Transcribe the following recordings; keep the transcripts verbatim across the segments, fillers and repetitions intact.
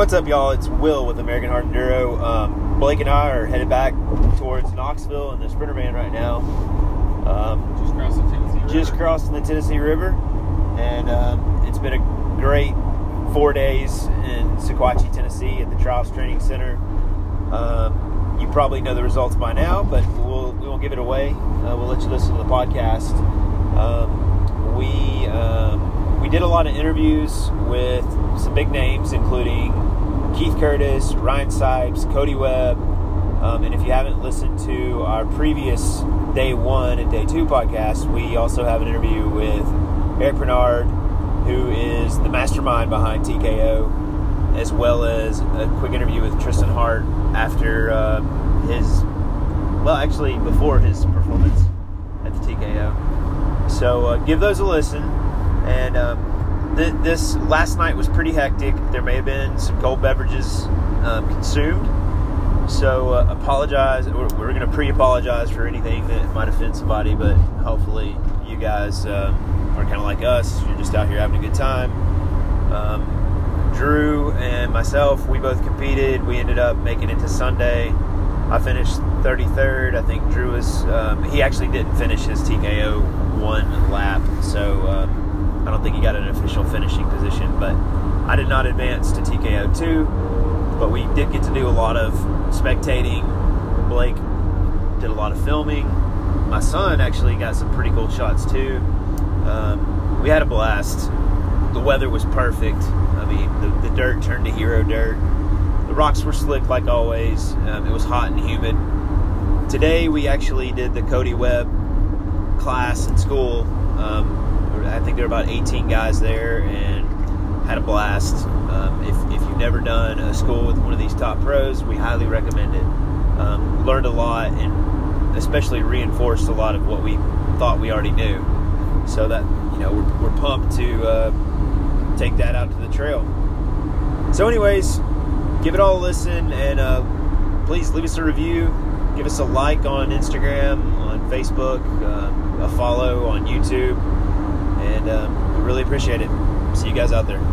what's up, y'all? It's Will with American Hard Enduro. Um, Blake and I are headed back towards Knoxville in the Sprinter van right now. Um, just crossing the Tennessee River. Just crossing the Tennessee River. And um, it's been a great four days in Sequatchie, Tennessee at the Trials Training Center. Um, you probably know the results by now, but we'll, we won't give it away. Uh, we'll let you listen to the podcast. Um, we... Um, We did a lot of interviews with some big names, including Keith Curtis, Ryan Sipes, Cody Webb. Um, and if you haven't listened to our previous day one and day two podcast, we also have an interview with Eric Bernard, who is the mastermind behind T K O, as well as a quick interview with Tristan Hart after uh, his, well, actually before his performance at the T K O. So uh, give those a listen. And um, th- this last night was pretty hectic. There may have been some cold beverages um, consumed. So uh, apologize. We're, we're going to pre-apologize for anything that might offend somebody, but hopefully you guys um, are kind of like us. You're just out here having a good time. Um, Drew and myself, we both competed. We ended up making it to Sunday. I finished thirty-third. I think Drew was, um, he actually didn't finish his T K O one lap. So, um, I don't think he got an official finishing position, but I did not advance to T K O two, but we did get to do a lot of spectating. Blake did a lot of filming. My son actually got some pretty cool shots too. Um, we had a blast. The weather was perfect. I mean, the, the dirt turned to hero dirt. The rocks were slick like always. Um, it was hot and humid. Today we actually did the Cody Webb class in school. Um, I think there were about eighteen guys there and had a blast. Um, if, if you've never done a school with one of these top pros, we highly recommend it. Um, learned a lot and especially reinforced a lot of what we thought we already knew. So that, you know, we're, we're pumped to uh, take that out to the trail. So anyways, give it all a listen and uh, please leave us a review. Give us a like on Instagram, on Facebook, uh, a follow on YouTube. And um, we really appreciate it. See you guys out there.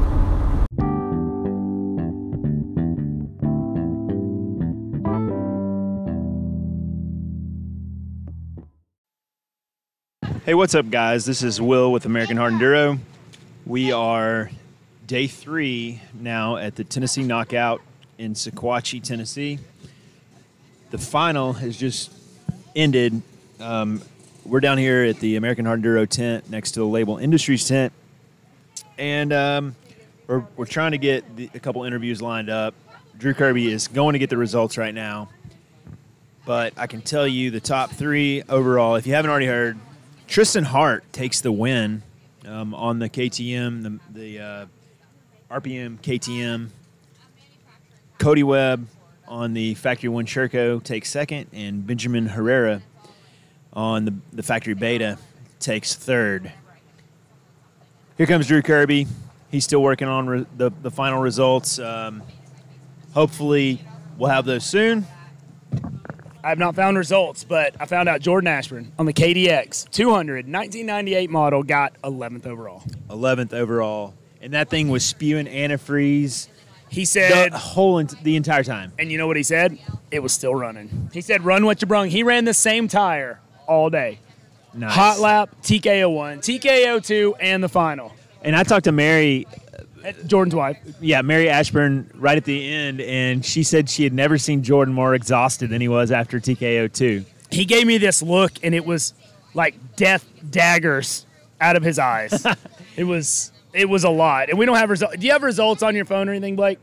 Hey, what's up, guys? This is Will with American Hard Enduro. We are day three now at the Tennessee Knockout in Sequatchie, Tennessee. The final has just ended. Um, We're down here at the American Hard Enduro tent next to the Label Industries tent, and um, we're, we're trying to get the, a couple interviews lined up. Drew Kirby is going to get the results right now, but I can tell you the top three overall, if you haven't already heard, Tristan Hart takes the win um, on the K T M, the, the uh, R P M K T M. Cody Webb on the Factory One Sherco takes second, and Benjamin Herrera on the, the Factory Beta takes third. Here comes Drew Kirby. He's still working on re- the, the final results. Um, hopefully we'll have those soon. I have not found results, but I found out Jordan Ashburn on the K D X two hundred nineteen ninety-eight model got eleventh overall. eleventh overall. And that thing was spewing antifreeze. He said the whole ent- the entire time. And you know what he said? It was still running. He said, run what you brung. He ran the same tire all day. Nice. Hot lap, T K O one, T K O two, and the final. And I talked to Mary, Jordan's wife. Yeah, Mary Ashburn, right at the end, and she said she had never seen Jordan more exhausted than he was after T K O two. He gave me this look, and it was like death daggers out of his eyes. it was it was a lot. And we don't have results. Do you have results on your phone or anything, Blake?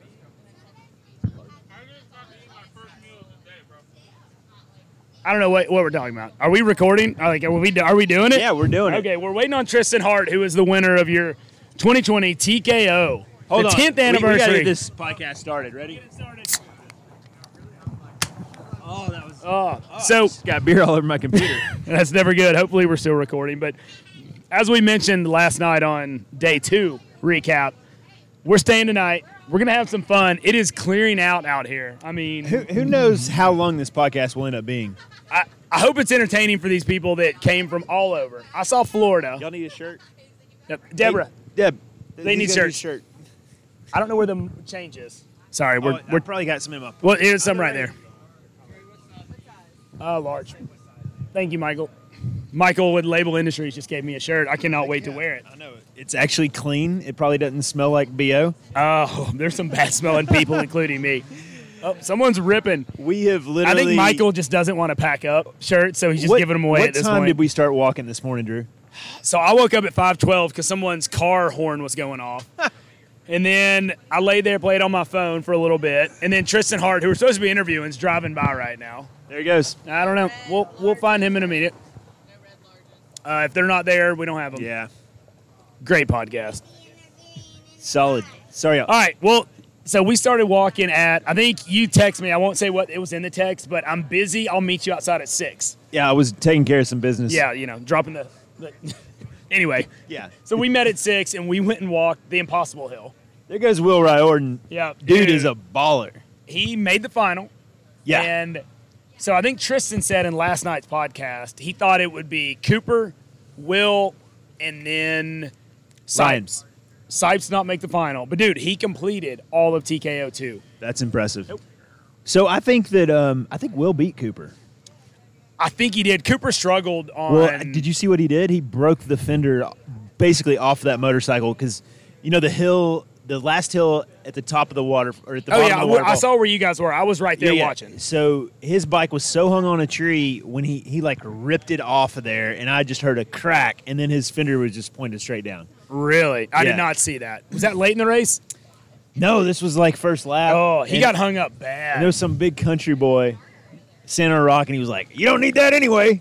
I don't know what, what we're talking about. Are we recording? Are, like, are, we, are we doing it? Yeah, we're doing okay, it. Okay, we're waiting on Tristan Hart, who is the winner of your twenty twenty T K O. Hold the on. tenth We, anniversary. we got to get this podcast started. Ready? Get it started. Oh, that was... Oh, oh so... got beer all over my computer. That's never good. Hopefully we're still recording. But as we mentioned last night on day two recap, we're staying tonight. We're going to have some fun. It is clearing out out here. I mean... Who, who knows how long this podcast will end up being? I, I hope it's entertaining for these people that came from all over. I saw Florida. Y'all need a shirt? Yep. Deborah. Hey, Deb. They need shirts. Shirt. I don't know where the change is. Sorry, we're Oh, I we're probably got some in my. well. Here's some right there. Uh, large. Thank you, Michael. Michael with Label Industries just gave me a shirt. I cannot wait to wear it. I know it. It's actually clean. It probably doesn't smell like B O. Oh, there's some bad smelling people, including me. Oh, someone's ripping. We have literally. I think Michael just doesn't want to pack up shirts, so he's just what, giving them away what at this time point. did we start walking this morning, Drew? So I woke up at five twelve because someone's car horn was going off. And then I laid there, played on my phone for a little bit. And then Tristan Hart, who we're supposed to be interviewing, is driving by right now. There he goes. I don't know. We'll we'll find him in a minute. Uh, if they're not there, we don't have them. Yeah. Great podcast. Solid. Sorry. All right. Well, so we started walking at, I think you text me. I won't say what it was in the text, but I'm busy. I'll meet you outside at six. Yeah, I was taking care of some business. Yeah, you know, dropping the. the anyway. Yeah. So we met at six, and we went and walked the Impossible Hill. There goes Will Riordan. Yeah. Dude is a baller. He made the final. Yeah. And so I think Tristan said in last night's podcast, he thought it would be Cooper, Will, and then Sipes. Sipes not make the final. But, dude, he completed all of T K O two. That's impressive. Nope. So I think that um, I think Will beat Cooper. I think he did. Cooper struggled on. Well, did you see what he did? He broke the fender basically off that motorcycle because, you know, the hill, the last hill at the top of the water, or at the Oh, bottom yeah. of the waterfall. I saw where you guys were. I was right there Yeah, yeah. watching. So his bike was so hung on a tree when he, he like ripped it off of there, and I just heard a crack, and then his fender was just pointed straight down. Really? I Yeah. did not see that. Was that late in the race? No, this was like first lap. Oh, he and, got hung up And bad. there was some big country boy standing on a rock, and he was like, "You don't need that anyway."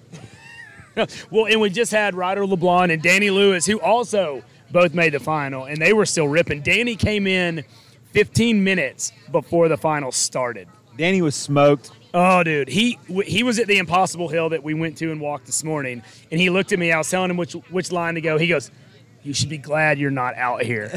Well, and we just had Ryder LeBlanc and Danny Lewis, who also both made the final, and they were still ripping. Danny came in fifteen minutes before the final started. Danny was smoked. Oh, dude, he he was at the Impossible Hill that we went to and walked this morning, and he looked at me. I was telling him which which line to go. He goes, "You should be glad you're not out here."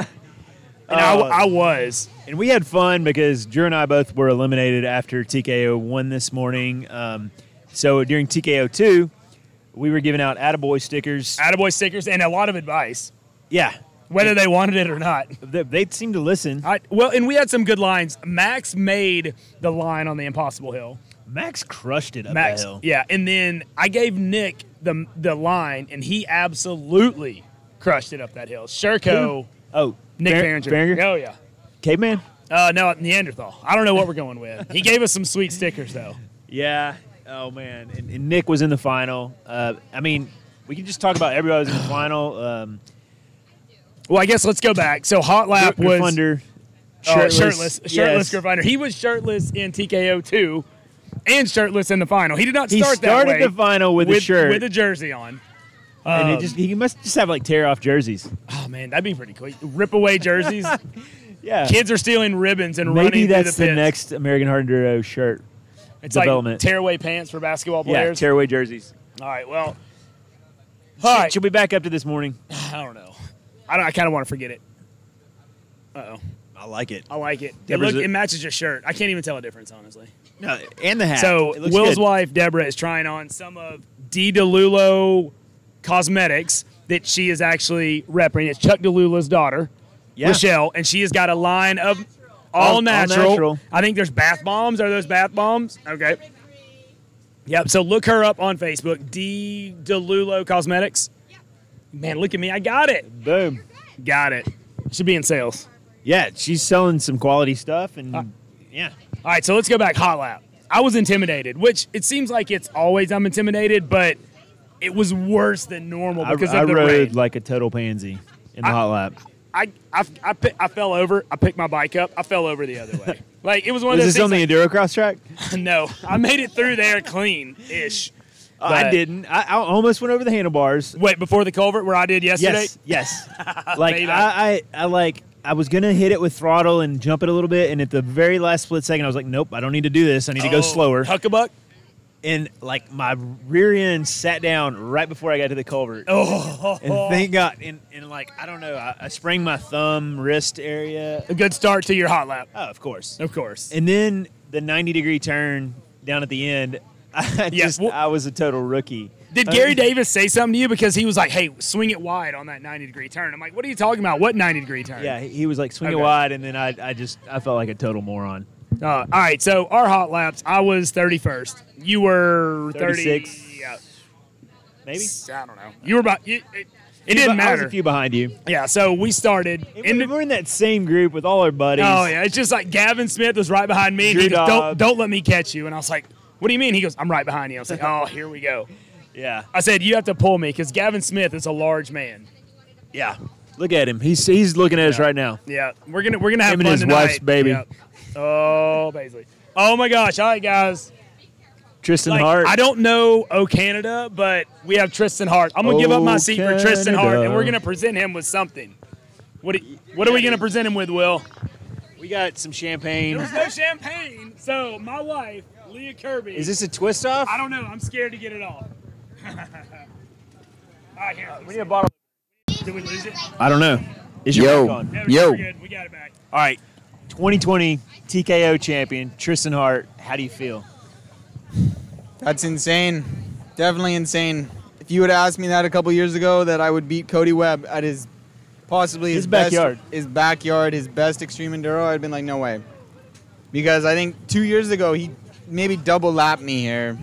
And Oh. I, I was. And we had fun because Drew and I both were eliminated after T K O one this morning. Um, so during T K O two, we were giving out Attaboy stickers. Attaboy stickers and a lot of advice, Yeah. whether they wanted it or not. They, they seemed to listen. I, well, and we had some good lines. Max made the line on the Impossible Hill. Max crushed it up Max, that hill. yeah, and then I gave Nick the the line, and he absolutely crushed it up that hill. Sherco, Oh, Nick Fer- Farringer. Farringer? Oh yeah. Caveman? Uh, no, Neanderthal. I don't know what we're going with. He gave us some sweet stickers though. Yeah. Oh, man. And, and Nick was in the final. Uh, I mean, we can just talk about everybody who was in the final. Um, Well, I guess let's go back. So Hot Lap was Grifunder, oh, shirtless. shirtless, shirtless Yes. Grifunder. He was shirtless in T K O two, and shirtless in the final. He did not He start that started way the final with, with a shirt. with a jersey on. and Um, it just he must just have like tear off jerseys. Oh man, that'd be pretty cool. Rip away jerseys. Yeah. Kids are stealing ribbons and Maybe running that's through the, the, pits. next American Hard Enduro shirt. It's development. like tearaway pants for basketball Yeah, players. tear away jerseys. All right, well, all right. She'll be back up to this morning. I don't know. I, don't, I kind of want to forget it. Uh oh, I like it. I like it. It, Deborah's look, a- it matches your shirt. I can't even tell a difference, honestly. No, and the hat. So It looks Will's good. wife Deborah is trying on some of D DeLulo cosmetics that she is actually repping. It's Chuck DeLulo's daughter, Yeah. Rochelle, and she has got a line of all, All- all natural. natural. I think there's bath bombs. Are those bath bombs? Okay. Yep. So look her up on Facebook, D DeLulo Cosmetics. Man, look at me. I got it. Boom. Got it. Should be in sales. Yeah, she's selling some quality stuff, and Uh, yeah, All right, so let's go back. Hot Lap. I was intimidated, which it seems like it's always I'm intimidated, but it was worse than normal I, because I of the rode rain. like a total pansy in the I- hot lap. I I I, pi- I fell over. I picked my bike up. I fell over the other way. Like it was one Was of those this on things. the endurocross track? like- no, I made it through there clean ish. I didn't. I, I almost went over the handlebars. Wait, before the culvert where I did yesterday. Yes, yes. like Payback. I, I, I like I was gonna hit it with throttle and jump it a little bit, and at the very last split second, I was like, nope, I don't need to do this. I need to go Oh, slower. Huckabuck. And like my rear end sat down right before I got to the culvert. Oh, And thank God, and, and like I don't know, I, I sprained my thumb, wrist area. a good start to your hot lap, Oh, of course. of course. And then the ninety degree turn down at the end. I Yeah, just well- I was a total rookie. Did Gary Davis say something to you? Because he was like, hey, swing it wide on that ninety-degree turn. I'm like, what are you talking about? What ninety-degree turn? Yeah, he was like, swing Okay. it wide, and then I, I just, I felt like a total moron. Uh, all right, so our hot laps, I was thirty-first. You were thirty-six. thirty. Yeah, Maybe? I don't know. You were about, you, it, it didn't I was matter. a few behind you. Yeah, so we started. And we're in that same group with all our buddies. Oh, yeah, it's just like Gavin Smith was right behind me. And he Drew goes, don't, Dobbs. don't let me catch you. And I was like, what do you mean? He goes, I'm right behind you. I was like, oh, here we go. Yeah. I said, you have to pull me because Gavin Smith is a large man. Yeah. Look at him. He's he's looking at us Yeah. right now. Yeah, we're gonna we're gonna have Him and fun his tonight. wife's baby. Yeah. Oh, Baisley. Oh my gosh! All right, guys. Tristan Like, Hart. I don't know Oh Canada, but we have Tristan Hart. I'm gonna give up my Oh, seat for Tristan Hart, Canada. and we're gonna present him with something. What do- What are we gonna present him with, Will? We got some champagne. There's no champagne, so my wife, Leah Kirby. Is this a twist off? I don't know. I'm scared to get it off. All right, here. We need a bottle. Did we lose it? I don't know. Is your Yo. mic on? No, Yo. we're good. We got it back. All right. twenty twenty T K O champion, Tristan Hart. How do you feel? That's insane. Definitely insane. If you would have asked me that a couple years ago, that I would beat Cody Webb at his possibly his, His backyard. best, his backyard, his best extreme enduro, I'd been like, no way. Because I think two years ago he maybe double lapped me here.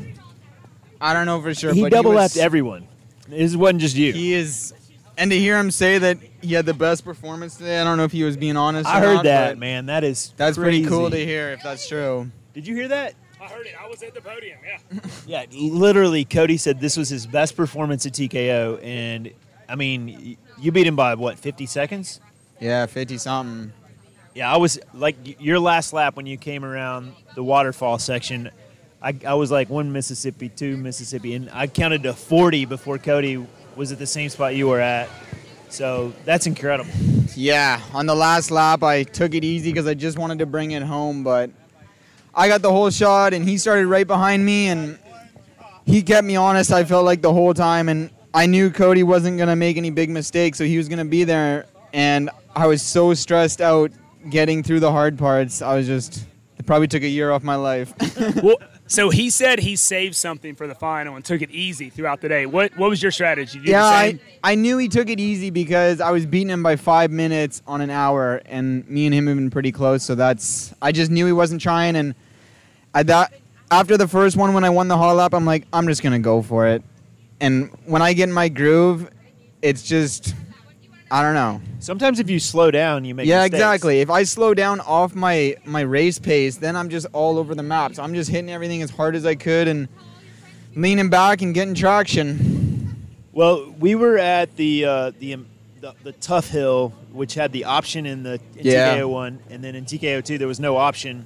I don't know for sure. He but double he lapped was, everyone. This wasn't just you. He is, and to hear him say that he had the best performance today, I don't know if he was being honest. I or heard not, that, but man. That is That's pretty cool to crazy. hear if that's true. Did you hear that? I heard it. I was at the podium. Yeah. Yeah, literally, Cody said this was his best performance at T K O, and I mean, y- you beat him by what, fifty seconds? Yeah, fifty something. Yeah, I was like y- your last lap when you came around the waterfall section. I, I was like one Mississippi, two Mississippi, and I counted to forty before Cody was at the same spot you were at. So that's incredible. Yeah, on the last lap, I took it easy because I just wanted to bring it home, but I got the whole shot, and he started right behind me, and he kept me honest, I felt like, the whole time, and I knew Cody wasn't going to make any big mistakes, so he was going to be there, and I was so stressed out getting through the hard parts. I was just, it probably took a year off my life. Well, so he said he saved something for the final and took it easy throughout the day. What What was your strategy? Did you do Yeah, the I, same? I knew he took it easy because I was beating him by five minutes on an hour, and me and him have been pretty close. So that's I just knew he wasn't trying, and I thought after the first one when I won the hot lap, I'm like, I'm just gonna go for it. And when I get in my groove, it's just I don't know. Sometimes if you slow down, you make Yeah, mistakes. exactly. If I slow down off my my race pace, then I'm just all over the map. So I'm just hitting everything as hard as I could and leaning back and getting traction. Well, we were at the uh, the, um, the the tough hill, which had the option in the in Yeah. T K O one, and then in T K O two there was no option,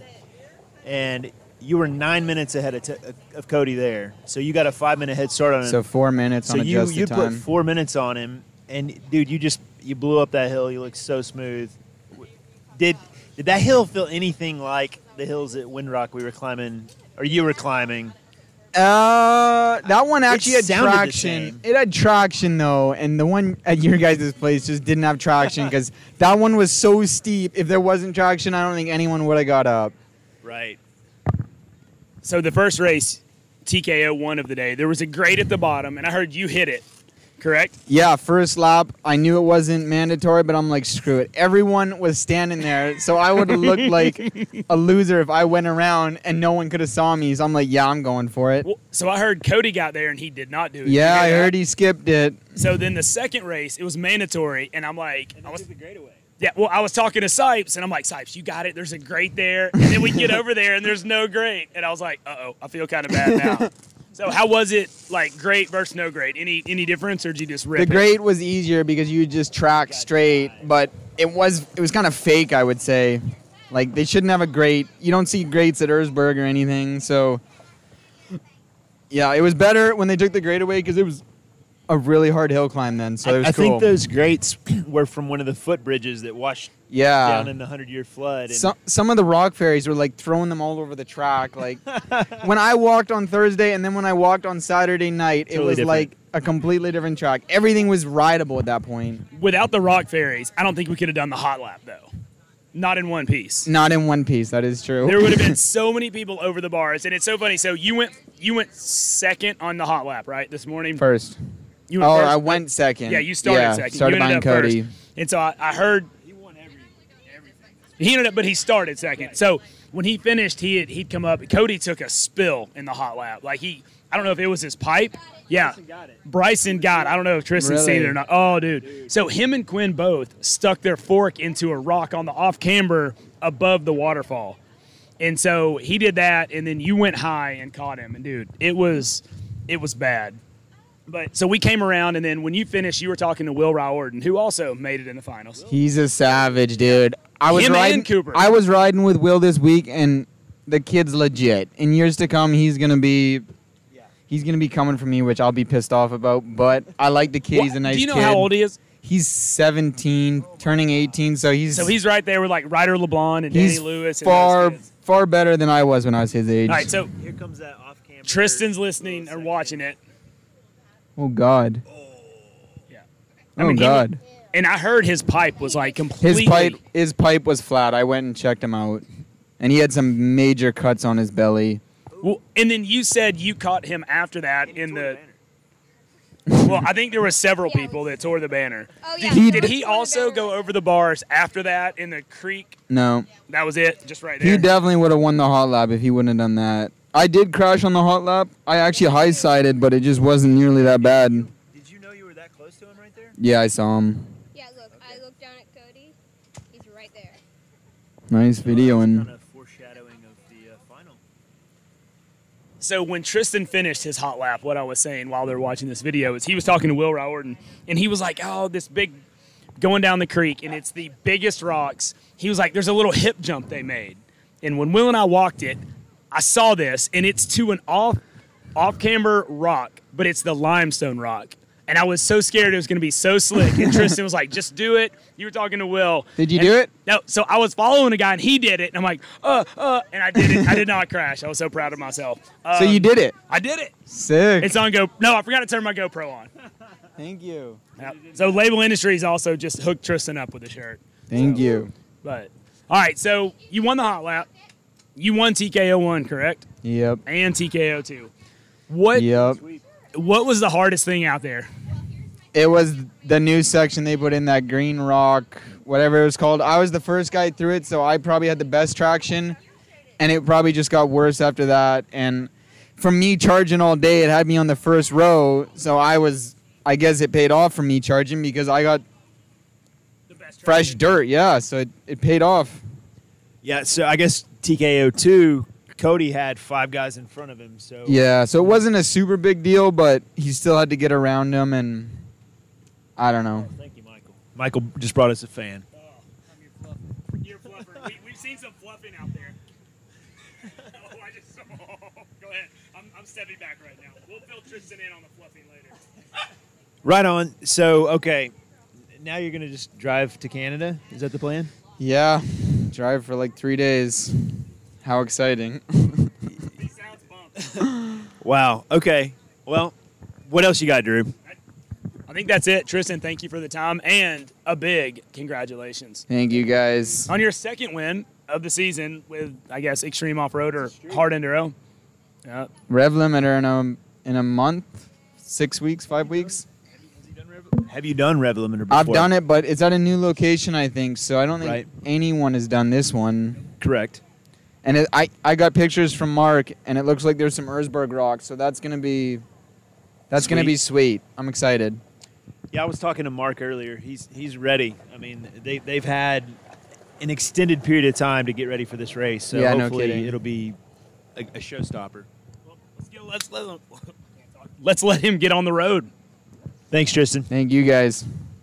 and you were nine minutes ahead of, t- of Cody there, so you got a five minute head start on him. So four minutes so on you adjusted you time. put four minutes on him, and dude, you just you blew up that hill. You look so smooth. Did did that hill feel anything like the hills at Windrock we were climbing, or you were climbing? Uh, that one actually had sounded the traction. same. It had traction though, and the one at your guys' place just didn't have traction because that one was so steep. If there wasn't traction, I don't think anyone would have got up. Right. So the first race, T K O one of the day, there was a grate at the bottom, and I heard you hit it, correct? Yeah, first lap, I knew it wasn't mandatory, but I'm like, screw it. Everyone was standing there, so I would have looked like a loser if I went around and no one could have saw me. So I'm like, yeah, I'm going for it. Well, so I heard Cody got there, and he did not do it. Yeah, You I hear heard that? he skipped it. So then the second race, it was mandatory, and I'm like, I was, the grade away. yeah, well, I was talking to Sipes, and I'm like, Sipes, you got it. There's a grate there. And then we get over there, and there's no grate. And I was like, uh-oh, I feel kind of bad now. So how was it, like, grate versus no grate? Any any difference, or did you just rip The it? grade was easier because you just track straight, but it was it was kind of fake, I would say. Like, they shouldn't have a grate. You don't see grates at Erzberg or anything, so yeah, it was better when they took the grade away because it was a really hard hill climb then, so it was I cool. think those grates were from one of the footbridges that washed yeah. down in the hundred-year flood. And Some some of the rock fairies were like throwing them all over the track. Like when I walked on Thursday and then when I walked on Saturday night, it Totally was different. like a completely different track. Everything was rideable at that point. Without the rock fairies, I don't think we could have done the hot lap, though. not in one piece. Not in one piece. That is true. There would have been so many people over the bars, and it's so funny. So you went you went second on the hot lap, right, this morning? First. You went Oh, first? I went second. Yeah, you started yeah, second. Started you ended behind up Cody. First. And so I, I heard he won every, everything. He ended up, but he started second. So when he finished, he had, he'd come up. Cody took a spill in the hot lap. Like he, I don't know if it was his pipe. Yeah, Bryson got it. Bryson got it. I don't know if Tristan Really? seen it or not. Oh, dude. dude. So him and Quinn both stuck their fork into a rock on the off camber above the waterfall. And so he did that, and then you went high and caught him. And, dude, it was it was bad. But so we came around, and then when you finished, you were talking to Will Riordan, who also made it in the finals. He's a savage, dude. I was Him riding. and Cooper. I was riding with Will this week, and the kid's legit. In years to come, he's gonna be. He's gonna be coming for me, which I'll be pissed off about. But I like the kid. What- He's a nice kid. Do you know how old he is? He's seventeen, turning eighteen. So he's. So he's right there with, like, Ryder LeBlond and he's Danny Lewis. And far those kids. far better than I was when I was his age. All right, so Here comes that off camera. Tristan's listening or watching it. Oh God. Yeah. Oh mean, he God. And I heard his pipe was, like, completely. His pipe. His pipe was flat. I went and checked him out, and he had some major cuts on his belly. Well, and then you said you caught him after that in the. Well, I think there were several people that tore the banner. Oh, Did yeah. he, He did did. he also go over the bars after that in the creek? No. That was it, just right there. He definitely would have won the hot lap if he wouldn't have done that. I did crash on the hot lap. I actually high-sided, but it just wasn't nearly that bad. Did you know you were that close to him right there? Yeah, I saw him. Yeah, look, I looked down at Cody. He's right there. Nice videoing. Kind of foreshadowing of the uh, final. So when Tristan finished his hot lap, what I was saying while they're watching this video is he was talking to Will Riordan, and he was like, oh, this big going down the creek, and it's the biggest rocks. He was like, there's a little hip jump they made. And when Will and I walked it, I saw this, and it's to an off, off-camber rock, but it's the limestone rock. And I was so scared it was going to be so slick. And Tristan was like, just do it. You were talking to Will. Did you And- do it? No. So I was following a guy, and he did it. And I'm like, uh, uh. And I did it. I did not crash. I was so proud of myself. Um, So you did it. I did it. Sick. It's on Go. No, I forgot to turn my GoPro on. Thank you. Yep. So Label Industries also just hooked Tristan up with the shirt. Thank you. But all right, so you won the hot lap. You won T K O one, correct? Yep. And T K O two. What? Yep. What was the hardest thing out there? It was the new section they put in, that green rock, whatever it was called. I was the first guy through it, so I probably had the best traction, and it probably just got worse after that. And from me charging all day, it had me on the first row, so I was, I guess it paid off for me charging because I got The best fresh traction? dirt, yeah, so it, it paid off. Yeah, so I guess T K O two, Cody had five guys in front of him. So Yeah, so it wasn't a super big deal, but he still had to get around them, and I don't know. Thank you, Michael. Michael just brought us a fan. Oh, I'm your fluffer. You're a fluffer. We, we've seen some fluffing out there. Oh, I just. Oh, go ahead. I'm, I'm stepping back right now. We'll fill Tristan in on the fluffing later. Right on. So, okay, now you're going to just drive to Canada? Is that the plan? Yeah, drive for like three days. How exciting. He sounds bumped. Wow. Okay. Well, what else you got, Drew? I think that's it. Tristan, thank you for the time and a big congratulations. Thank you, guys. On your second win of the season with, I guess, Extreme Off-Road or Hard Enduro. Yeah. Rev limiter in a, in a month, six weeks, five weeks. Have you done Rev Limiter before? I've done it, but it's at a new location, I think, so I don't think Right. anyone has done this one. Correct. And it, I, I got pictures from Mark, and it looks like there's some Erzberg rocks, so that's going to be that's going to Sweet. be sweet. I'm excited. Yeah, I was talking to Mark earlier. He's he's ready. I mean, they they've had an extended period of time to get ready for this race, so Yeah, no hopefully kidding. it'll be a, a showstopper. Well, let's, get, let's, let him, let's let him get on the road. Thanks, Tristan. Thank you, guys.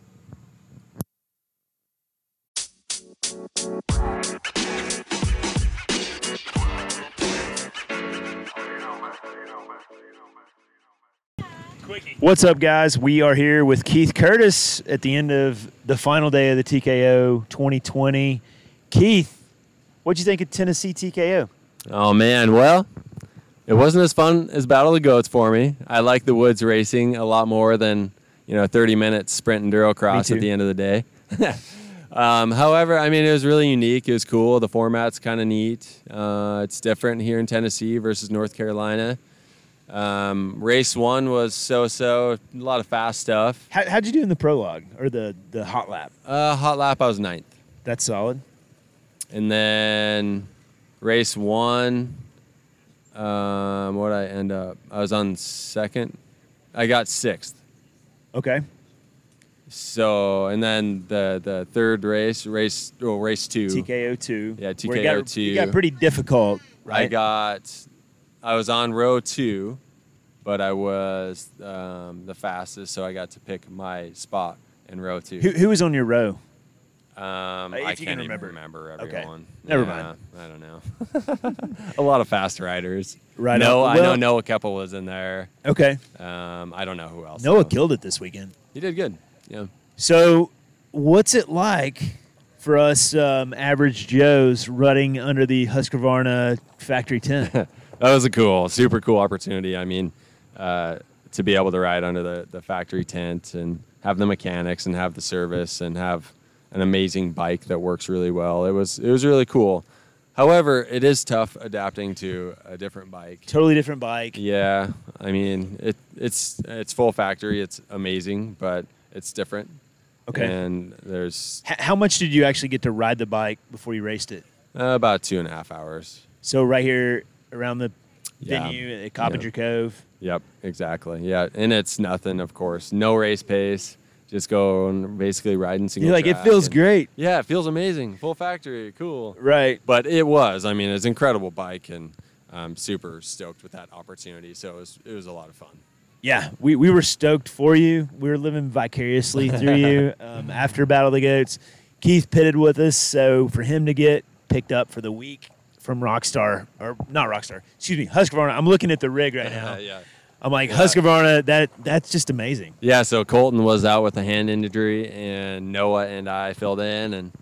Quickie. What's up, guys? We are here with Keith Curtis at the end of the final day of the T K O twenty twenty. Keith, what'd you think of Tennessee T K O? Oh, man. Well, it wasn't as fun as Battle of the Goats for me. I like the woods racing a lot more than, you know, thirty minutes sprint enduro cross too. at the end of the day. Um, however, I mean, it was really unique. It was cool. The format's kind of neat. Uh, it's different here in Tennessee versus North Carolina. Um, race one was so-so, a lot of fast stuff. How, how'd you do in the prologue or the, the hot lap? Uh, hot lap, I was ninth. That's solid. And then race one, um, what I end up? I was on second. I got sixth. Okay. So, and then the the third race, race well, race two. T K O two. Yeah, where you got- T K O two. You got pretty difficult, right? I got, I was on row two, but I was um, the fastest, so I got to pick my spot in row two. Who, who was on your row? Um, If I you can't can even remember. remember Okay. everyone. Never Yeah, mind. I don't know. A lot of fast riders. Right No, on. I know Well- Noah Keppel was in there. Okay. Um, I don't know who else. Noah though. killed it this weekend. He did good. Yeah. So, what's it like for us um, average Joes running under the Husqvarna factory tent? That was a cool, super cool opportunity. I mean, uh, to be able to ride under the, the factory tent and have the mechanics and have the service and have an amazing bike that works really well. It was it was really cool. However, it is tough adapting to a different bike. Totally different bike. Yeah, I mean it it's it's full factory. It's amazing, but it's different. Okay. And there's H- how much did you actually get to ride the bike before you raced it? uh, about two and a half hours. So right here around the Yeah. venue at Coppinger Cove. Yep, exactly. Yeah, and it's nothing, of course. No race pace. Just go and basically riding single You're like, it track feels and- great. Yeah, it feels amazing. Full factory, cool. Right. But it was. I mean, it's an incredible bike, and I'm super stoked with that opportunity. So it was, it was a lot of fun. Yeah, we, we were stoked for you. We were living vicariously through you. Um, after Battle of the Goats, Keith pitted with us, so for him to get picked up for the week from Rockstar, or not Rockstar, excuse me, Husqvarna. I'm looking at the rig right now. yeah. I'm like, Yeah. Husqvarna, that that's just amazing. Yeah, so Colton was out with a hand injury, and Noah and I filled in, and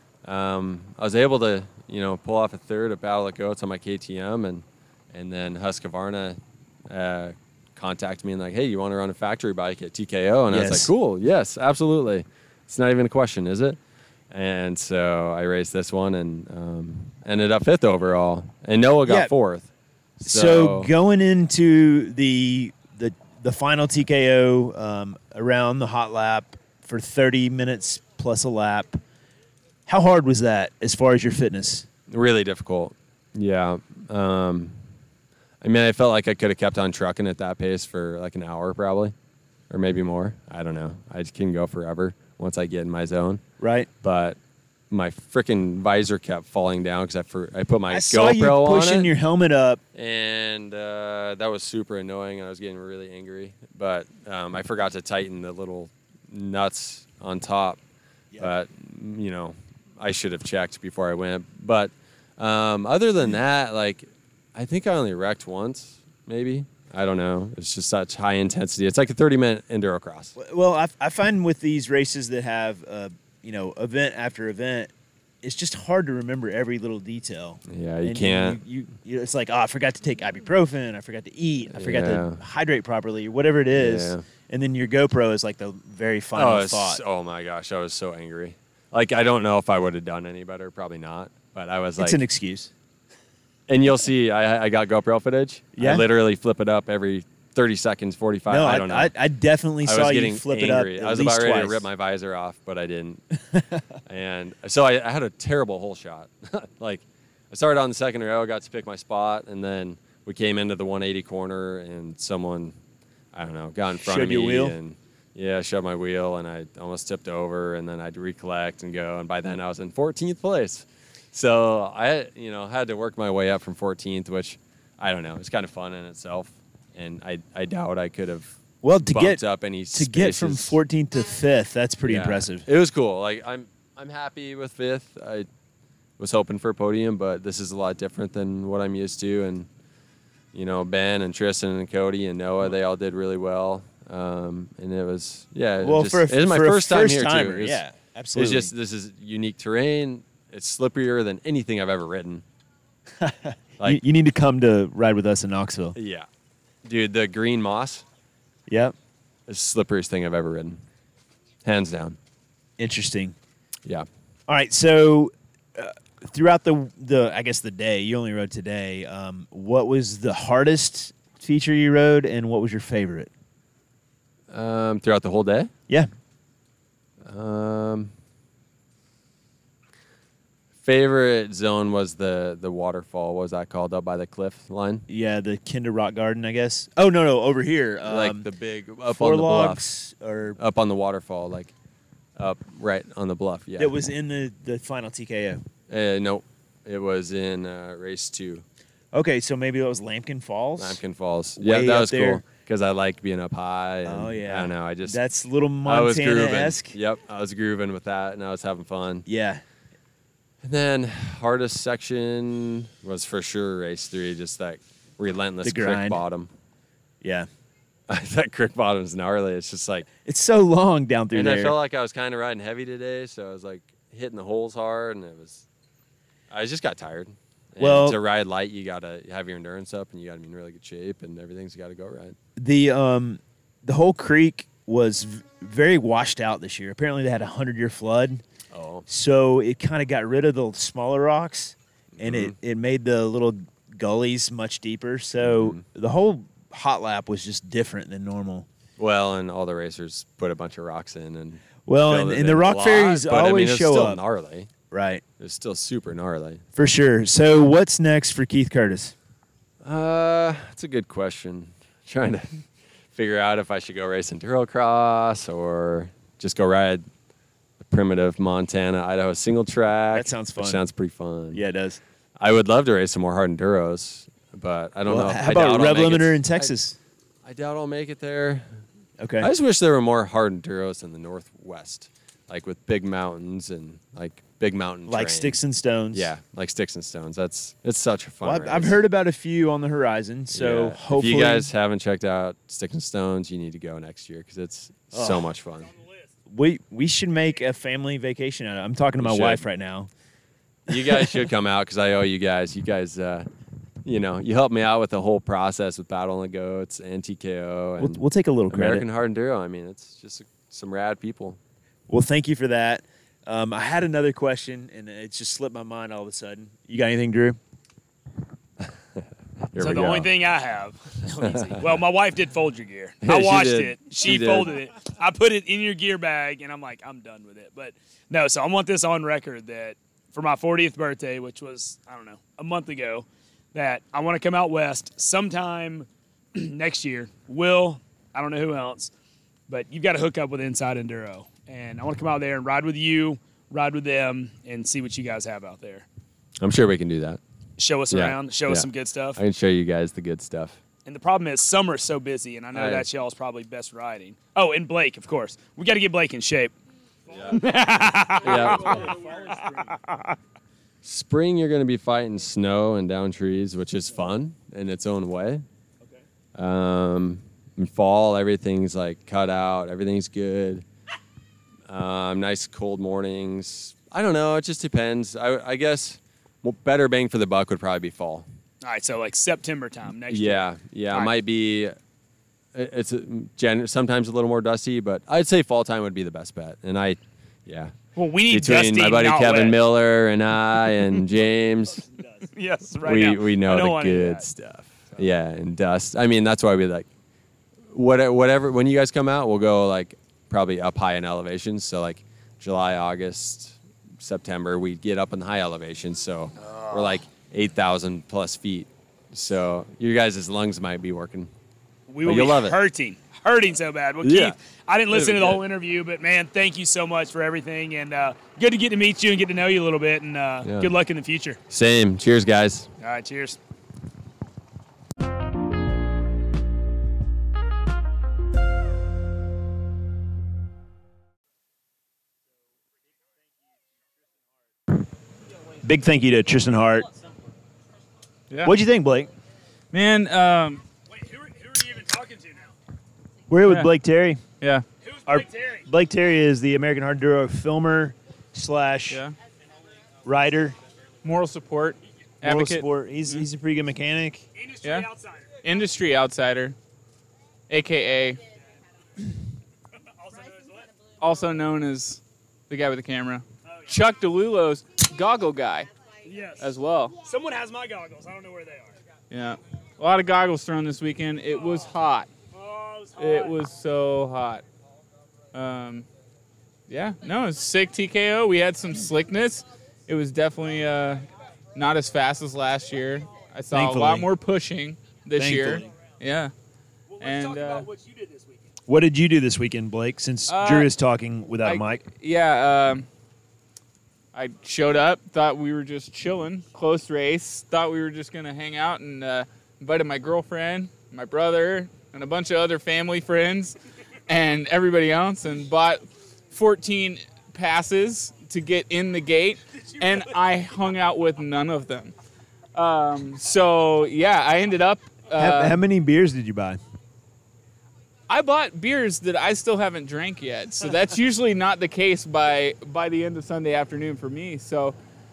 um, I was able to, you know, pull off a third at Battle of the Goats on my K T M, and and then Husqvarna uh, contacted me and like, hey, you want to run a factory bike at T K O? And I was Yes. like, cool, yes, absolutely. It's not even a question, is it? And so I raced this one and um, ended up fifth overall, and Noah got Yeah. fourth. So, going into the the the final T K O um, around the hot lap for thirty minutes plus a lap, how hard was that as far as your fitness? Really difficult. Yeah. Um, I mean, I felt like I could have kept on trucking at that pace for like an hour probably, or maybe more. I don't know. I just can go forever once I get in my zone. Right. But my freaking visor kept falling down because I, for, I put my I saw you GoPro on pushing it. your helmet up. and uh, that was super annoying, and I was getting really angry. But um, I forgot to tighten the little nuts on top. Yeah. But you know, I should have checked before I went. But um, other than that, like, I think I only wrecked once, maybe. I don't know. It's just such high intensity. It's like a thirty-minute enduro cross. Well, I, I find with these races that have, uh, you know, event after event, it's just hard to remember every little detail. Yeah, you And can't. You, you, you, it's like, oh, I forgot to take ibuprofen. I forgot to eat. I forgot Yeah. to hydrate properly, whatever it is. Yeah. And then your GoPro is like the very final Oh, it's- thought. oh my gosh, I was so angry. Like, I don't know if I would have done any better. Probably not. But I was it's like, an excuse. and you'll see, I, I got GoPro footage. Yeah? I literally flip it up every thirty seconds, forty-five. No, I don't know. I, I definitely I saw was you getting flip angry. it up. I was at least about ready twice. to rip my visor off, but I didn't. And so I, I had a terrible hole shot. Like, I started on the second row, got to pick my spot, and then we came into the one eighty corner, and someone, I don't know, got in front Shoved of me. your wheel? And yeah, shoved my wheel, and I almost tipped over, and then I'd recollect and go, and by then I was in fourteenth place. So I, you know, had to work my way up from fourteenth, which, I don't know, it's kind of fun in itself. And I, I doubt I could have Well, to bumped get up any to get from spaces. fourteenth to fifth, that's pretty Yeah. impressive. It was cool. Like, I'm I'm happy with fifth. I was hoping for a podium, but this is a lot different than what I'm used to. And you know, Ben and Tristan and Cody and Noah, they all did really well. Um, and it was yeah. it Well, just, for a, it was my for a first time here timer, too. It was, yeah, It's absolutely. just this is unique terrain. It's slipperier than anything I've ever ridden. you, Like you need to come to ride with us in Knoxville. yeah, dude, the green moss Yep, is the slipperiest thing I've ever ridden, hands down. interesting. Yeah. All right, so uh, throughout the the I guess the day, you only rode today. Um, what was the hardest feature you rode, and what was your favorite? Um, throughout the whole day? Yeah. Um, favorite zone was the the waterfall. What was that called? Up by the cliff line? Yeah, the Kinder Rock Garden, I guess. Oh no, no, over here. Um, Like the big up four on the bluff. logs or Up on the waterfall, like up right on the bluff. Yeah. that was in the the final T K O. Uh, nope. It was in uh, race two, Okay, so maybe that was Lambkin Falls. Lambkin Falls. Yeah, Way that up was there. cool because I like being up high. And Oh yeah. I don't know. I just That's a little I was grooving. Montana-esque. Yep, I was grooving with that, and I was having fun. Yeah. And then hardest section was for sure race three, just that relentless The crick grind. bottom. Yeah. That crick bottom's gnarly. It's just like, It's so long down through and there. I felt like I was kind of riding heavy today, so I was like hitting the holes hard, and it was, I just got tired. And Well- to ride light, you gotta have your endurance up, and you gotta be in really good shape, and everything's got to go right. the um the whole creek was v- very washed out this year. Apparently they had a hundred year flood, Oh, so it kind of got rid of the smaller rocks, and Mhm. it it made the little gullies much deeper. So Mhm. the whole hot lap was just different than normal. well, and all the racers put a bunch of rocks in, and Well, filled and, it and the in a rock lot, fairies but, I mean, always it's show still up. gnarly. Right, It's still super gnarly. for sure. So what's next for Keith Curtis? Uh, that's a good question. Trying to figure out if I should go race enduro cross or just go ride the primitive Montana Idaho single track. That sounds which fun. sounds pretty fun. Yeah, it does. I would love to race some more hard enduros, but I don't Well, know. how I doubt about I'll Rev make it- Limiter in Texas? I, I doubt I'll make it there. Okay. I just wish there were more hard enduros in the Northwest, like with big mountains and like big mountain Like terrain. Sticks and Stones. Yeah, like sticks and stones. That's it's such a fun. Well, I've, I've race. heard about a few on the horizon, so Yeah. hopefully if you guys haven't checked out Sticks and Stones, you need to go next year because it's so Oh. much fun. we we should make a family vacation out of it. I'm talking to We my should. wife right now. You guys should come out because I owe you guys. You guys, uh, you know, you helped me out with the whole process with Battle and the Goats and T K O and We'll, we'll take a little American credit. Hard Enduro. I mean, it's just some rad people. Well, thank you for that. Um, I had another question, and it just slipped my mind all of a sudden. You got anything, Drew? Here so we the go. only thing I have, easy. Well, my wife did fold your gear. Yeah, I she watched did. it. She, She did. folded it. I put it in your gear bag, and I'm like, I'm done with it. But no, so I want this on record that for my fortieth birthday, which was I don't know a month ago, that I want to come out west sometime next year. Will I don't know who else, but you've got to hook up with Inside Enduro, and I want to come out there and ride with you, ride with them, and see what you guys have out there. I'm sure we can do that. Show us Yeah, around, show us yeah. some good stuff. I can show you guys the good stuff. And the problem is summer's so busy, and I know I- that's y'all's probably best riding. Oh, and Blake, of course. We got to get Blake in shape. Yeah. Spring, you're going to be fighting snow and down trees, which is fun in its own way. Um, in fall, everything's like cut out. Everything's good. Um, nice cold mornings. I don't know. It just depends. I, I guess well, better bang for the buck would probably be fall. All right, so like September time next year. Yeah, yeah. All It right. might be. it- It's a, gen, sometimes a little more dusty, but I'd say fall time would be the best bet. And I, yeah. Well, we need Between dusty, my buddy not Kevin wet. Miller and I and James, Yes, right we now. we I know don't the wanna do good that. stuff. Yeah, and dust. I mean, that's why we like what whatever. When you guys come out, we'll go like probably up high in elevations. So like July, August, September, we get up in the high elevations. So we're like eight thousand plus feet. So your guys' lungs might be working. We But will you'll be love it. hurting, hurting so bad. Well, Yeah. Keith, I didn't listen to It'll the be whole good. interview, but man, thank you so much for everything, and uh, good to get to meet you and get to know you a little bit, and uh, Yeah. good luck in the future. Same. Cheers, guys. All right, cheers. Big thank you to Tristan Hart. Yeah. What'd you think, Blake? Man, um, Wait, who are, who are you even talking to now? We're here with Yeah. Blake Terry. yeah, Who's Our- Blake Terry? Blake Terry is the American Hard Enduro filmer slash yeah. rider. Moral support, moral advocate, support. He's he's a pretty good mechanic. Industry Yeah. outsider. industry outsider, A K A Also known as what? also known as the guy with the camera. Oh, Chuck DeLulo's goggle guy Yes. as well. Someone has my goggles. I don't know where they are. Yeah. A lot of goggles thrown this weekend. It was hot. Oh, it was hot. It was so hot. Um, yeah, no, it was sick T K O. We had some slickness. It was definitely uh, not as fast as last year. I saw Thankfully. a lot more pushing this year. Thankfully. Yeah. Well, let's And, talk uh, about what you did this weekend. What did you do this weekend, Blake? Since Uh, Drew is talking without a I- mic. Yeah, um, I showed up, thought we were just chilling, close race, thought we were just going to hang out, and uh, invited my girlfriend, my brother, and a bunch of other family friends and everybody else, and bought fourteen passes to get in the gate, and I hung out with none of them. Um, so, yeah, I ended up... Uh, how, how many beers did you buy? I bought beers that I still haven't drank yet, so that's usually not the case by by the end of Sunday afternoon for me. So,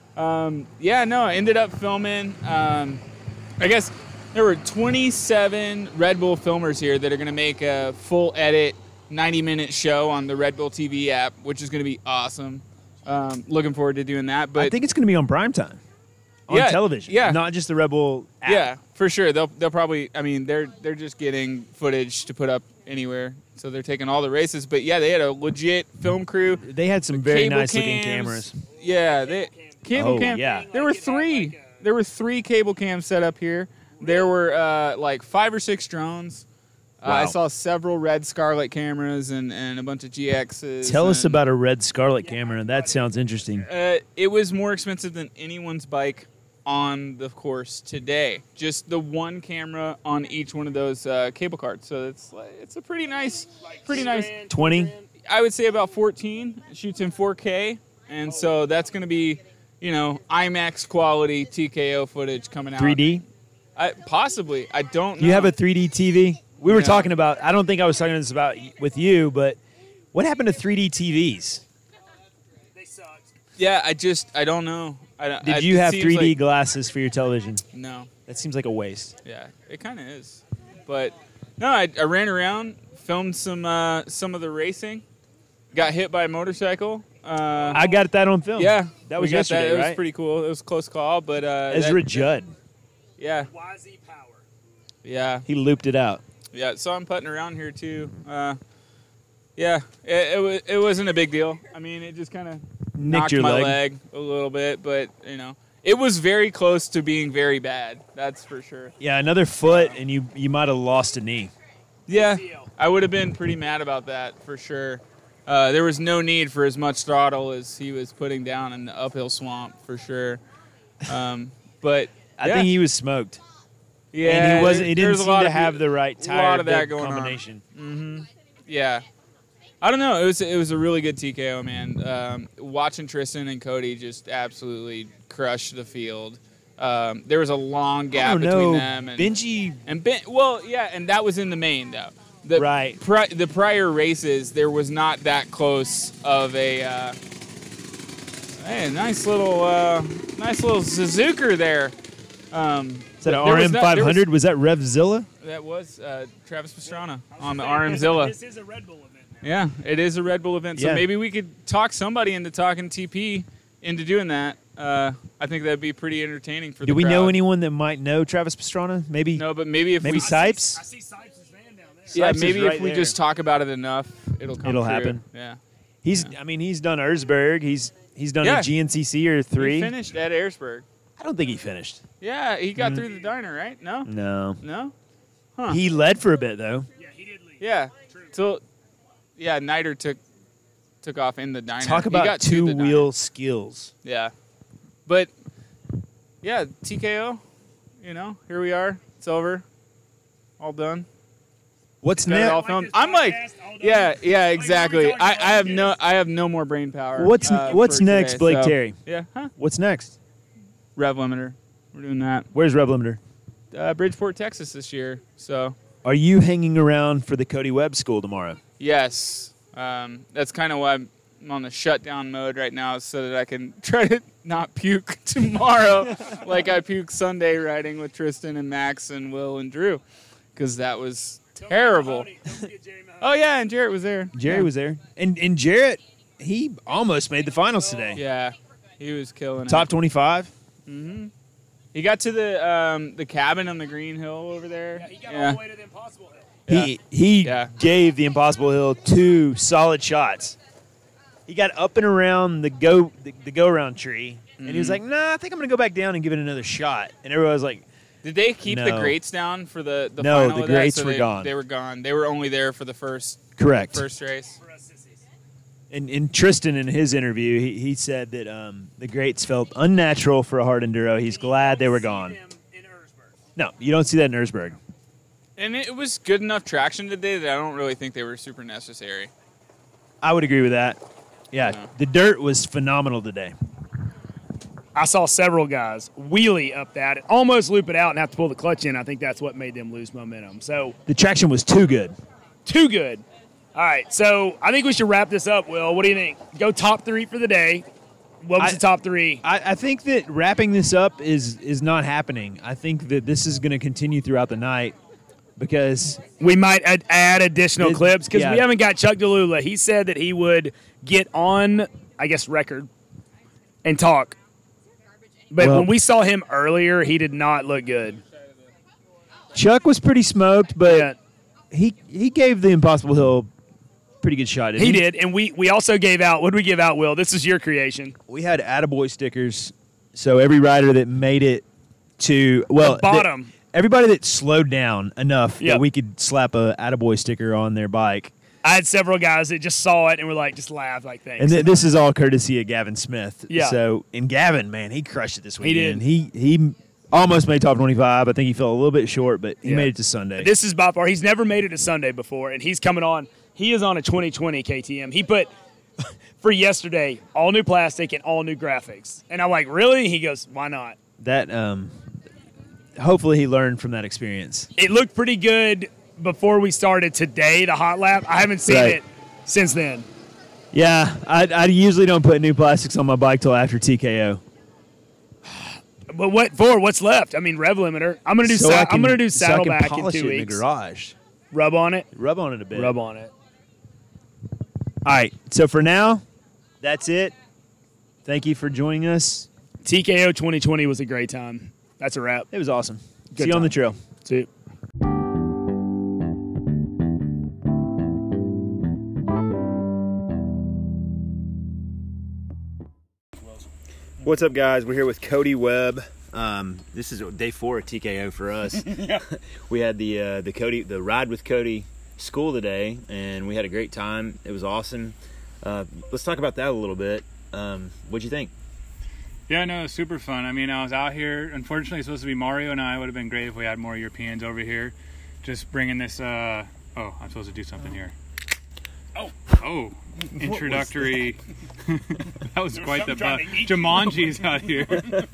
um, yeah, no, I ended up filming. Um, I guess there were twenty-seven Red Bull filmers here that are going to make a full edit ninety minute show on the Red Bull T V app, which is going to be awesome. Um, looking forward to doing that. But I think it's going to be on primetime. On Yeah, television. yeah. Not just the Rebel app. yeah, for sure. They'll they'll probably. I mean, they're they're just getting footage to put up anywhere, so they're taking all the races. But yeah, they had a legit film crew. They had some very Cable nice looking cams. cameras. Yeah, they cable Oh, cam. yeah. There were three. There were three cable cams set up here. There were uh, like five or six drones. Uh, I Wow. saw several Red Scarlet cameras and, and a bunch of G Xs. Tell us and, about a Red Scarlet camera. That sounds interesting. Uh, it was more expensive than anyone's bike on the course today. Just the one camera on each one of those uh, cable cards. So it's like, it's a pretty nice, pretty nice. twenty? I would say about fourteen. It shoots in four K, and so that's going to be, you know, IMAX quality T K O footage coming out. three D? I, possibly. I don't know. Do you have a three D T V? We were No. talking about, I don't think I was talking this about with you, but what happened to three D T Vs? They sucked. Yeah, I just, I don't know. I don't, Did I, you it have seems three D like- glasses for your television? No. That seems like a waste. Yeah, it kind of is. But no, I, I ran around, filmed some uh, some of the racing, got hit by a motorcycle. Uh, I got that on film. yeah, That we was got yesterday, It was right? pretty cool. It was a close call, but uh, Ezra that- Judd. Yeah, Y Z Power. yeah, He looped it out. yeah. So I'm putting around here too. Uh, yeah, it, it was it wasn't a big deal. I mean, it just kind of Nicked knocked your my leg. leg a little bit, but you know, it was very close to being very bad. That's for sure. Yeah, another foot, and you, you might have lost a knee. Yeah, I would have been pretty mad about that for sure. Uh, there was no need for as much throttle as he was putting down in the uphill swamp for sure. Um, but I yeah, think he was smoked. yeah, and he wasn't. He there- didn't there's a seem lot to of have peop- the right a tire lot of that bib going on. combination. Yeah, I don't know. It was it was a really good T K O, man. Um, watching Tristan and Cody just absolutely crush the field. Um, there was a long I gap don't between know. them. And, Benji, And ben, well, yeah, and that was in the main though. The Right. Pri- the prior races, there was not that close of a. Uh, hey, nice little, uh, nice little Suzuki there. Um, is that there an was R M not- five there hundred? Was that Revzilla? That was uh, Travis Pastrana on the R M Zilla. This is a Red Bull event now. Yeah, it is a Red Bull event, so Yeah. maybe we could talk somebody into talking T P into doing that. Uh, I think that'd be pretty entertaining for the Do we crowd. know anyone that might know Travis Pastrana? Maybe. No, but maybe if Maybe we Sipes? I see Sipes' van down there. yeah, Sipes is maybe right if we there. just talk about it enough, it'll come It'll true. happen. Yeah. He's. I mean, he's done Erzberg. He's he's done Yeah. a G N C C or three. He finished at Ayresburg. I don't think he finished. Yeah, he got Mm. through the diner, right? No? No. No? Huh. He led for a bit though. Yeah, he did leave. yeah. True. So, yeah, Niter took took off in the diner. Talk He about got to two the diner. wheel skills. Yeah. But, yeah, T K O, you know, here we are. It's over. All done. What's Got it all next? filmed. this I'm like, podcast, all done. yeah, yeah, Like, exactly. what are we I, talking I have about? no, I have no more brain power. What's uh, What's for next, today, Blake so- Terry? Yeah, huh? What's next? Rev limiter. We're doing that. Where's Rev Limiter? Uh, Bridgeport, Texas this year. So, Are you hanging around for the Cody Webb School tomorrow? yes, um, that's kind of why I'm on the shutdown mode right now, so that I can try to not puke tomorrow, like I puked Sunday riding with Tristan and Max and Will and Drew, because that was Don't forget terrible. Mahoney. Don't forget Jerry Mahoney. Oh yeah, and Jarrett was there. Jerry Yeah. was there, and and Jarrett. he almost made the finals today. Yeah, he was killing Top it. twenty-five. Mm-hmm. He got to the um, the cabin on the green hill over there. Yeah, he got Yeah. all the way to the Impossible Hill. He he Yeah. gave the Impossible Hill two solid shots. He got up and around the go the, the go around tree, and he was like, "Nah, I think I'm gonna go back down and give it another shot." And everybone was like, Did they keep the No. grates down for the, the No, final the of that? grates So were they, gone. They were gone. They were only there for the first "Correct." first race. And, and Tristan, in his interview, he, he said that um, the grates felt unnatural for a hard enduro. He's glad they were gone. No, you don't see that in Erzberg. And it was good enough traction today that I don't really think they were super necessary. I would agree with that. Yeah, Yeah. the dirt was phenomenal today. I saw several guys wheelie up that, and almost loop it out and have to pull the clutch in. I think that's what made them lose momentum. So The traction was too good. too good. All right, so I think we should wrap this up, Will. What do you think? Go top three for the day. What was I- the top three? I, I think that wrapping this up is is not happening. I think that this is going to continue throughout the night because We might add, add additional It- clips because yeah. we haven't got Chuck DeLula. He said that he would get on, I guess, record and talk. But Well- when we saw him earlier, he did not look good. Chuck was pretty smoked, but Yeah, he he gave the Impossible Hill a pretty good shot. didn't he did. And we, we also gave out, what did we give out, Will? This is your creation. We had Attaboy stickers, so every rider that made it to well The bottom. that- everybody that slowed down enough Yeah. that we could slap a Attaboy sticker on their bike. I had several guys that just saw it and were like, just laughed, like, thanks. And th- this is all courtesy of Gavin Smith. Yeah. So, and Gavin, man, he crushed it this He weekend. did. He he almost made top twenty-five. I think he fell a little bit short, but he Yeah. made it to Sunday. This is by far, he's never made it to Sunday before, and he's coming on. He is on a twenty twenty K T M. He put, for yesterday, all new plastic and all new graphics. And I'm like, really? He goes, why not? that um, hopefully he learned from that experience. It looked pretty good before we started today, the hot lap. I haven't seen Right. it since then. Yeah, I, I usually don't put new plastics on my bike till after T K O. But what for? What's left? I mean, rev limiter. I'm gonna do. So sa- I can- I'm gonna do so I can saddleback in polish two it in weeks. the garage. Rub on it. Rub on it a bit. Rub on it. All right. So for now, that's it. Thank you for joining us. T K O twenty twenty was a great time. That's a wrap. It was awesome. Good See you on the time. trail. See you. What's up, guys? We're here with Cody Webb. Um, this is day four of T K O for us. We had the uh, the Cody the ride with Cody school today, and we had a great time. It was awesome. Uh, let's talk about that a little bit. Um, what'd you think? Yeah, no, it was super fun. I mean, I was out here. Unfortunately, it's supposed to be Mario and I. It would have been great if we had more Europeans over here. Just bringing this. Uh, oh, I'm supposed to do something here. Oh, oh, introductory. That was quite the trying bu- to eat. Jumanji's out here.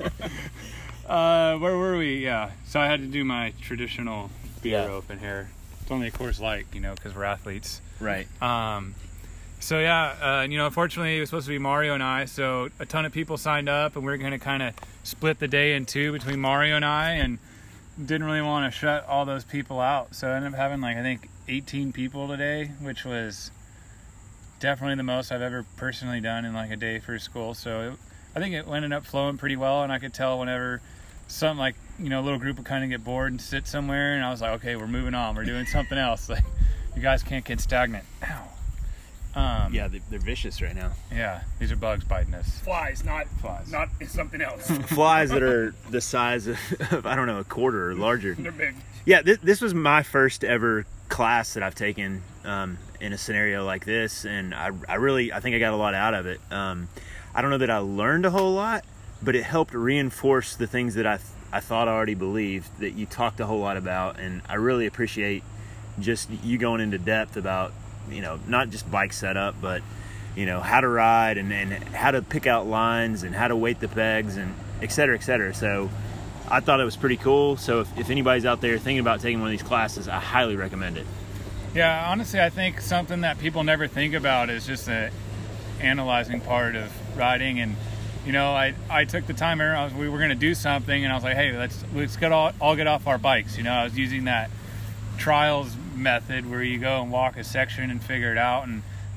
uh, where were we? Yeah, so I had to do my traditional beer Yeah. open here. It's only a Coors Light, you know, because we're athletes. Right. Um, so yeah, uh, you know, unfortunately it was supposed to be Mario and I, so a ton of people signed up, and we are going to kind of split the day in two between Mario and I, and didn't really want to shut all those people out. So I ended up having like, I think eighteen people today, which was definitely the most I've ever personally done in like a day for school. So it, I think it ended up flowing pretty well, and I could tell whenever something like, you know, a little group would kind of get bored and sit somewhere, and I was like, okay, we're moving on, we're doing something else. Like, you guys can't get stagnant. Ow. Um, Yeah, they- they're vicious right now. yeah, these are bugs biting us. Flies, not Flies. not something else. Flies that are the size of, of I don't know, a quarter or larger. They're big. Yeah, this, this was my first ever class that I've taken um, in a scenario like this, and I, I really, I think I got a lot out of it. Um, I don't know that I learned a whole lot, but it helped reinforce the things that I, th- I thought I already believed, that you talked a whole lot about, and I really appreciate just you going into depth about, you know, not just bike setup, but, you know, how to ride and, and how to pick out lines and how to weight the pegs and et cetera, et cetera. So I thought it was pretty cool. So if, if anybody's out there thinking about taking one of these classes, I highly recommend it. Yeah, honestly, I think something that people never think about is just the analyzing part of riding. And you know, I, I took the time. I was, we were going to do something, and I was like, hey, let's let's get all all get off our bikes. You know, I was using that trials method where you go and walk a section and figure it out. And you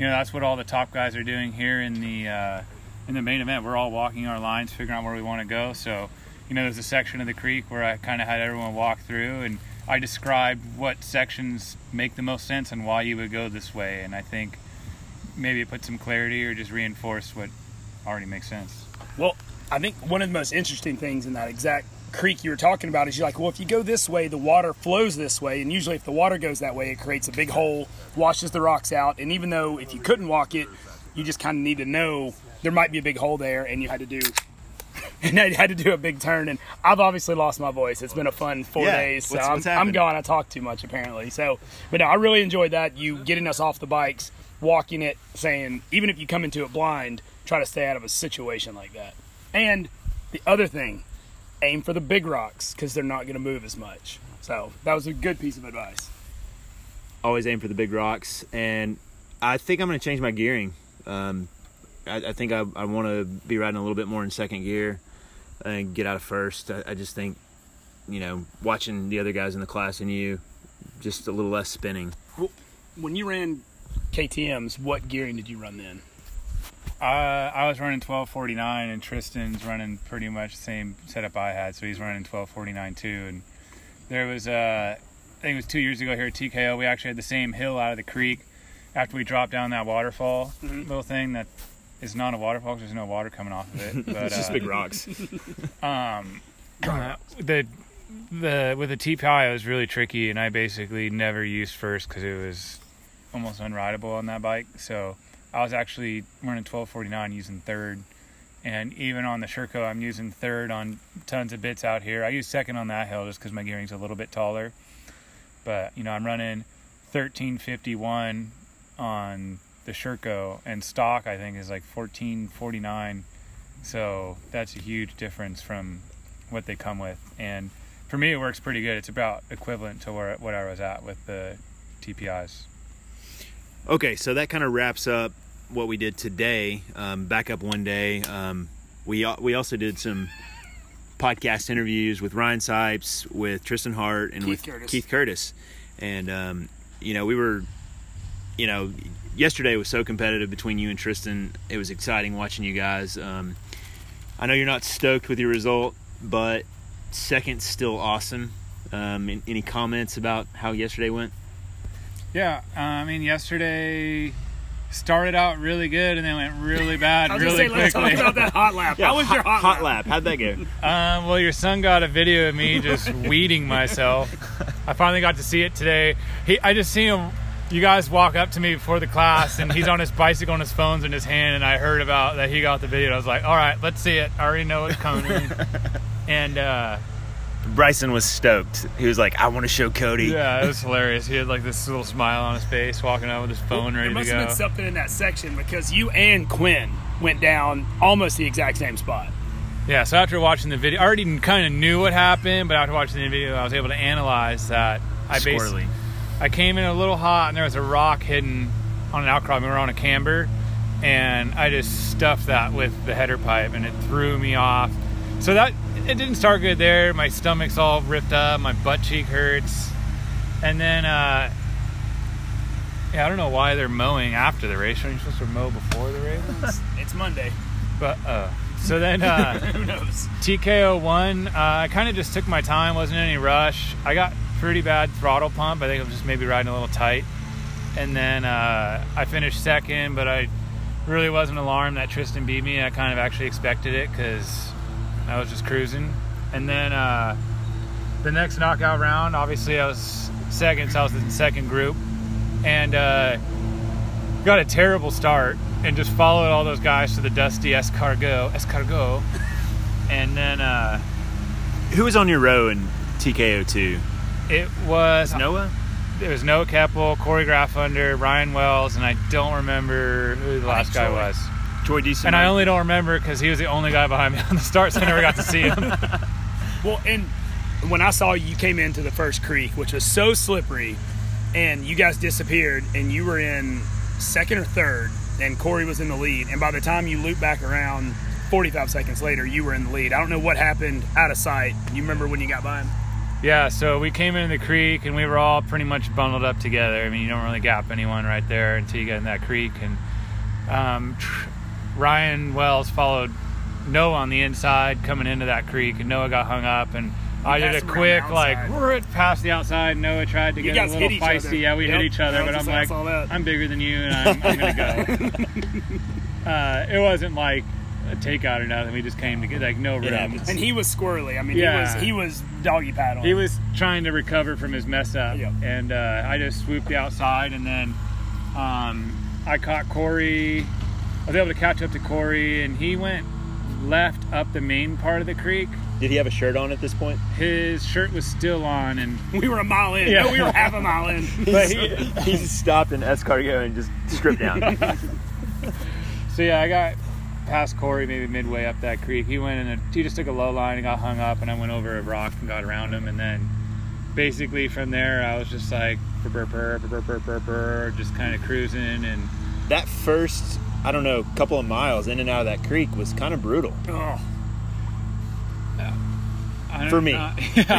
you know, that's what all the top guys are doing here in the uh, in the main event. We're all walking our lines, figuring out where we want to go. So, you know, there's a section of the creek where I kind of had everyone walk through, and I described what sections make the most sense and why you would go this way. And I think maybe it put some clarity or just reinforced what already makes sense. Well, I think one of the most interesting things in that exact creek you were talking about is you're like, well, if you go this way, the water flows this way, and usually if the water goes that way, it creates a big hole, washes the rocks out, and even though if you couldn't walk it, you just kind of need to know there might be a big hole there, and you had to do and I had to do a big turn. And I've obviously lost my voice. It's been a fun four Yeah. days, so What's- I'm, what's I'm happened? gone. I talk too much apparently. So, but no, I really enjoyed that. You getting us off the bikes, walking it, saying even if you come into it blind, try to stay out of a situation like that. And the other thing, aim for the big rocks because they're not going to move as much. So that was a good piece of advice. Always aim for the big rocks, and I think I'm going to change my gearing. Um, I, I think I, I want to be riding a little bit more in second gear and get out of first. I, I just think, you know, watching the other guys in the class and you, just a little less spinning. When you ran K T Ms, what gearing did you run then? Uh, I was running twelve forty-nine, and Tristan's running pretty much the same setup I had, so he's running twelve forty-nine too. And there was, uh, I think it was two years ago here at T K O, we actually had the same hill out of the creek after we dropped down that waterfall Mm-hmm. little thing that is not a waterfall because there's no water coming off of it. But, It's just uh, big rocks. Um, the the with the T P I, it was really tricky, and I basically never used first because it was almost unrideable on that bike. So I was actually running twelve forty-nine using third, and even on the Sherco, I'm using third on tons of bits out here. I use second on that hill just because my gearing's a little bit taller. But you know, I'm running thirteen fifty-one on the Sherco, and stock I think is like fourteen forty-nine. So that's a huge difference from what they come with, and for me it works pretty good. It's about equivalent to where what I was at with the T P Is. Okay, so that kind of wraps up what we did today. Um, back up one day. Um, we al- we also did some podcast interviews with Ryan Sipes, with Tristan Hart, and Keith with Curtis. Keith Curtis. And um, you know, we were, you know, yesterday was so competitive between you and Tristan. It was exciting watching you guys. Um, I know you're not stoked with your result, but second's still awesome. Um, an- any comments about how yesterday went? Yeah, uh, I mean, yesterday started out really good and then went really bad I was really gonna say, let's talk quickly. about that hot lap. How was your hot, hot lap? lap? How'd that go? Um, well, your son got a video of me just weeding myself. I finally got to see it today. He, I just seen him. You guys walk up to me before the class, and he's on his bicycle and his phone's in his hand, and I heard about that he got the video. I was like, all right, let's see it. I already know what's coming. And uh, Bryson was stoked. He was like, I want to show Cody. yeah, it was hilarious. He had like this little smile on his face, walking out with his phone There ready to must go. have been something in that section because you and Quinn went down almost the exact same spot. Yeah, so after watching the video, I already kind of knew what happened, but after watching the video, I was able to analyze that. I Squirrely. basically, I came in a little hot, and there was a rock hidden on an outcrop. We were on a camber, and I just stuffed that with the header pipe, and it threw me off. So that it didn't start good there. My stomach's all ripped up, my butt cheek hurts, and then uh, yeah, I don't know why they're mowing after the race. Aren't you supposed to mow before the race? It's, it's Monday. But uh, so then. Uh, Who knows? T K O one, uh, I kind of just took my time, wasn't in any rush. I got pretty bad throttle pump. I think I was just maybe riding a little tight. And then uh, I finished second, but I really wasn't alarmed that Tristan beat me. I kind of actually expected it because I was just cruising. And then uh, the next knockout round, obviously I was second, so I was in the second group. And uh, got a terrible start and just followed all those guys to the dusty escargot. escargot. And then uh, Who was on your row in T K O two? it was Noah? There was Noah Keppel, Corey Graffunder, Ryan Wells, and I don't remember who the I last think guy Troy. was. Troy Deason. And I only don't remember because he was the only guy behind me on the start, so I never got to see him. Well, and when I saw you came into the first creek, which was so slippery, and you guys disappeared, and you were in second or third, and Corey was in the lead, and by the time you looped back around forty-five seconds later, you were in the lead. I don't know what happened out of sight. You remember when you got by him? Yeah, so we came into the creek and we were all pretty much bundled up together. I mean, you don't really gap anyone right there until you get in that creek. And um, Ryan Wells followed Noah on the inside coming into that creek, and Noah got hung up. And You I did passed a him around quick, the like, outside. we're past the outside. Noah tried to You get a guys little hit each feisty. other. Yeah, we Yep. hit each other, I but was I'm just- I like, saw that. I'm bigger than you, and I'm, I'm going to go. uh, it wasn't like a takeout or nothing. We just came to get, like, no It room. happens. And he was squirrely. I mean, Yeah. he was he was doggy paddling. He was trying to recover from his mess up, Yep. and uh, I just swooped outside, and then um, I caught Corey. I was able to catch up to Corey, and he went left up the main part of the creek. Did he have a shirt on at this point? His shirt was still on, and We were a mile in. Yeah. No, we were half a mile in. But he, he stopped in escargot and just stripped down. so yeah, I got past Corey maybe midway up that creek. He went in a, he just took a low line and got hung up, and I went over a rock and got around him, and then basically from there I was just like burr, burr, burr, burr, burr, burr, burr, just kind of cruising. And That first, I don't know, couple of miles in and out of that creek was kind of brutal. Oh. I don't For me. know-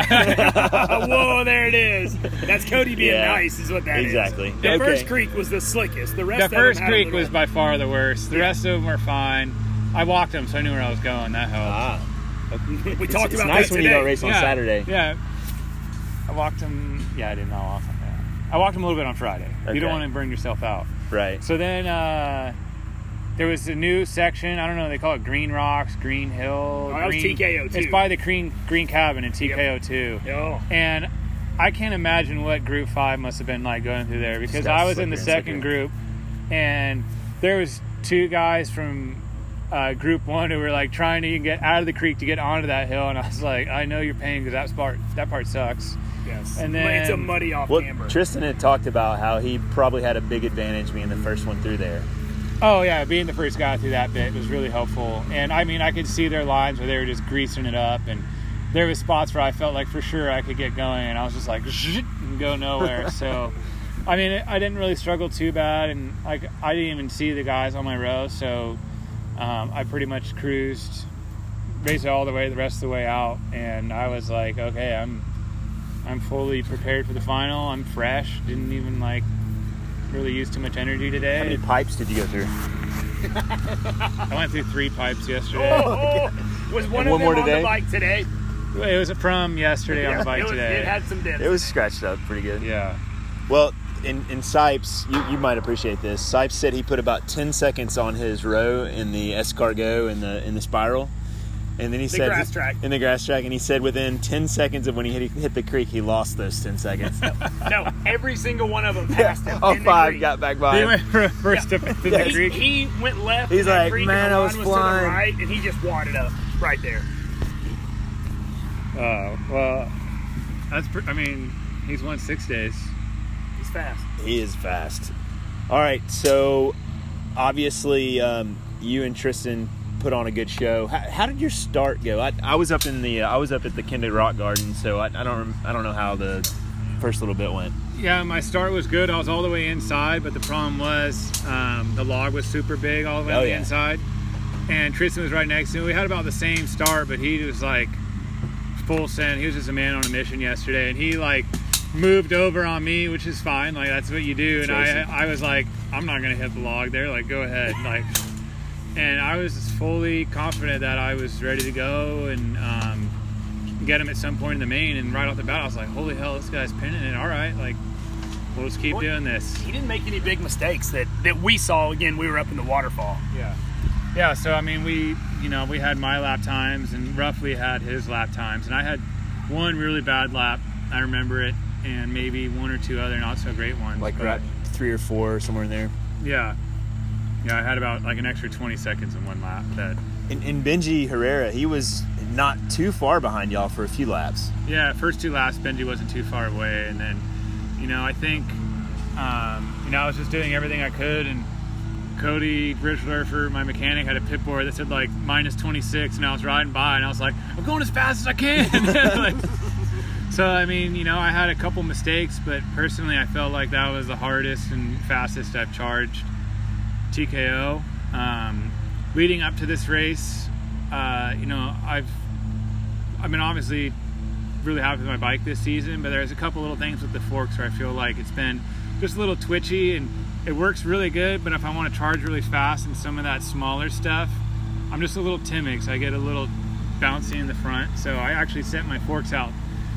Whoa, there it is. That's Cody being Yeah, nice, is what that is. exactly. The Okay. first creek was the slickest. The rest the of them first had a creek little- was by far the worst. The rest of them were fine. I walked them, so I knew where I was going. That helped. Ah. We It's, talked it's about nice that when today. you don't race on yeah, Saturday. Yeah. I walked them. Yeah, I didn't know off on that. I walked them a little bit on Friday. Okay. You don't want to burn yourself out. Right. So then uh, there was a new section. I don't know. They call it Green Rocks, Green Hill. Oh, that was Green, T K O two. It's by the Green Green Cabin in T K O two. Oh. And I can't imagine what Group Five must have been like going through there, because got I was in the slicker and second slicker. group, and there was two guys from uh, Group One who were like trying to get out of the creek to get onto that hill, and I was like, I know your pain because that part that part sucks. Yes. And it's a then- muddy off Well, camber. Tristan had talked about how he probably had a big advantage being the first one through there. Oh yeah, being the first guy through that bit was really helpful. And I mean, I could see their lines where they were just greasing it up, and there was spots where I felt like for sure I could get going, and I was just like and go nowhere. So, I mean, I didn't really struggle too bad, and like I didn't even see the guys on my row, so um, I pretty much cruised basically all the way the rest of the way out, and I was like, okay, I'm I'm fully prepared for the final. I'm fresh. Didn't even like really use too much energy today. How many pipes did you go through? I went through three pipes yesterday. Oh, was one And of one them more on today? the bike today? It was from yesterday on the bike it, was, today. it had some dents. It was scratched up pretty good. yeah. Well, in, in Sipes, you, you might appreciate this. Sipes said he put about ten seconds on his row in the escargot in the in the spiral. And then he The said grass track. in the grass track, and he said within ten seconds of when he hit, hit the creek, he lost those ten seconds. No, every single one of them passed him. All in the five creek. got back by He him. went for first to, to the He, creek. he went left. He's in that like, creek, "Man, and the I line was was flying." to the right, and he just wadded up right there. Oh, well, that's, pr- I mean, he's won six days. He's fast. He is fast. All right, so obviously um, you and Tristan put on a good show. How, how did your start go? I, I was up in the uh, I was up at the Kendrick Rock Garden, so I, I don't rem- I don't know how the first little bit went. Yeah, my start was good. I was all the way inside, but the problem was um, the log was super big all the way Oh, on the yeah. inside. And Tristan was right next to me. We had about the same start, but he was like full send. He was just a man on a mission yesterday, and he like moved over on me, which is fine. Like that's what you do. And I, Jason. I was like, I'm not gonna hit the log there. Like go ahead. Like, and I was fully confident that I was ready to go and um, get him at some point in the main. And right off the bat, I was like, holy hell, this guy's pinning it. All right, like we'll just keep What? doing this. He didn't make any big mistakes that, that we saw. Again, we were up in the waterfall. Yeah. Yeah, so I mean, we, you know, we had my lap times and roughly had his lap times. And I had one really bad lap, I remember it, and maybe one or two other not so great ones. Like but, right, three or four somewhere in there. Yeah. Yeah, I had about like an extra twenty seconds in one lap. That, And, and Benji Herrera, he was not too far behind y'all for a few laps. yeah, first two laps, Benji wasn't too far away. And then, you know, I think, um, you know, I was just doing everything I could. And Cody Bridgelerfer, my mechanic, had a pit board that said like minus twenty-six, and I was riding by, and I was like, I'm going as fast as I can. Like, so, I mean, you know, I had a couple mistakes, but personally, I felt like that was the hardest and fastest I've charged T K O. Um, leading up to this race, uh, you know, I've, I mean, obviously, really happy with my bike this season, but there's a couple little things with the forks where I feel like it's been just a little twitchy, and it works really good, but if I want to charge really fast and some of that smaller stuff, I'm just a little timid, so I get a little bouncy in the front. So I actually sent my forks out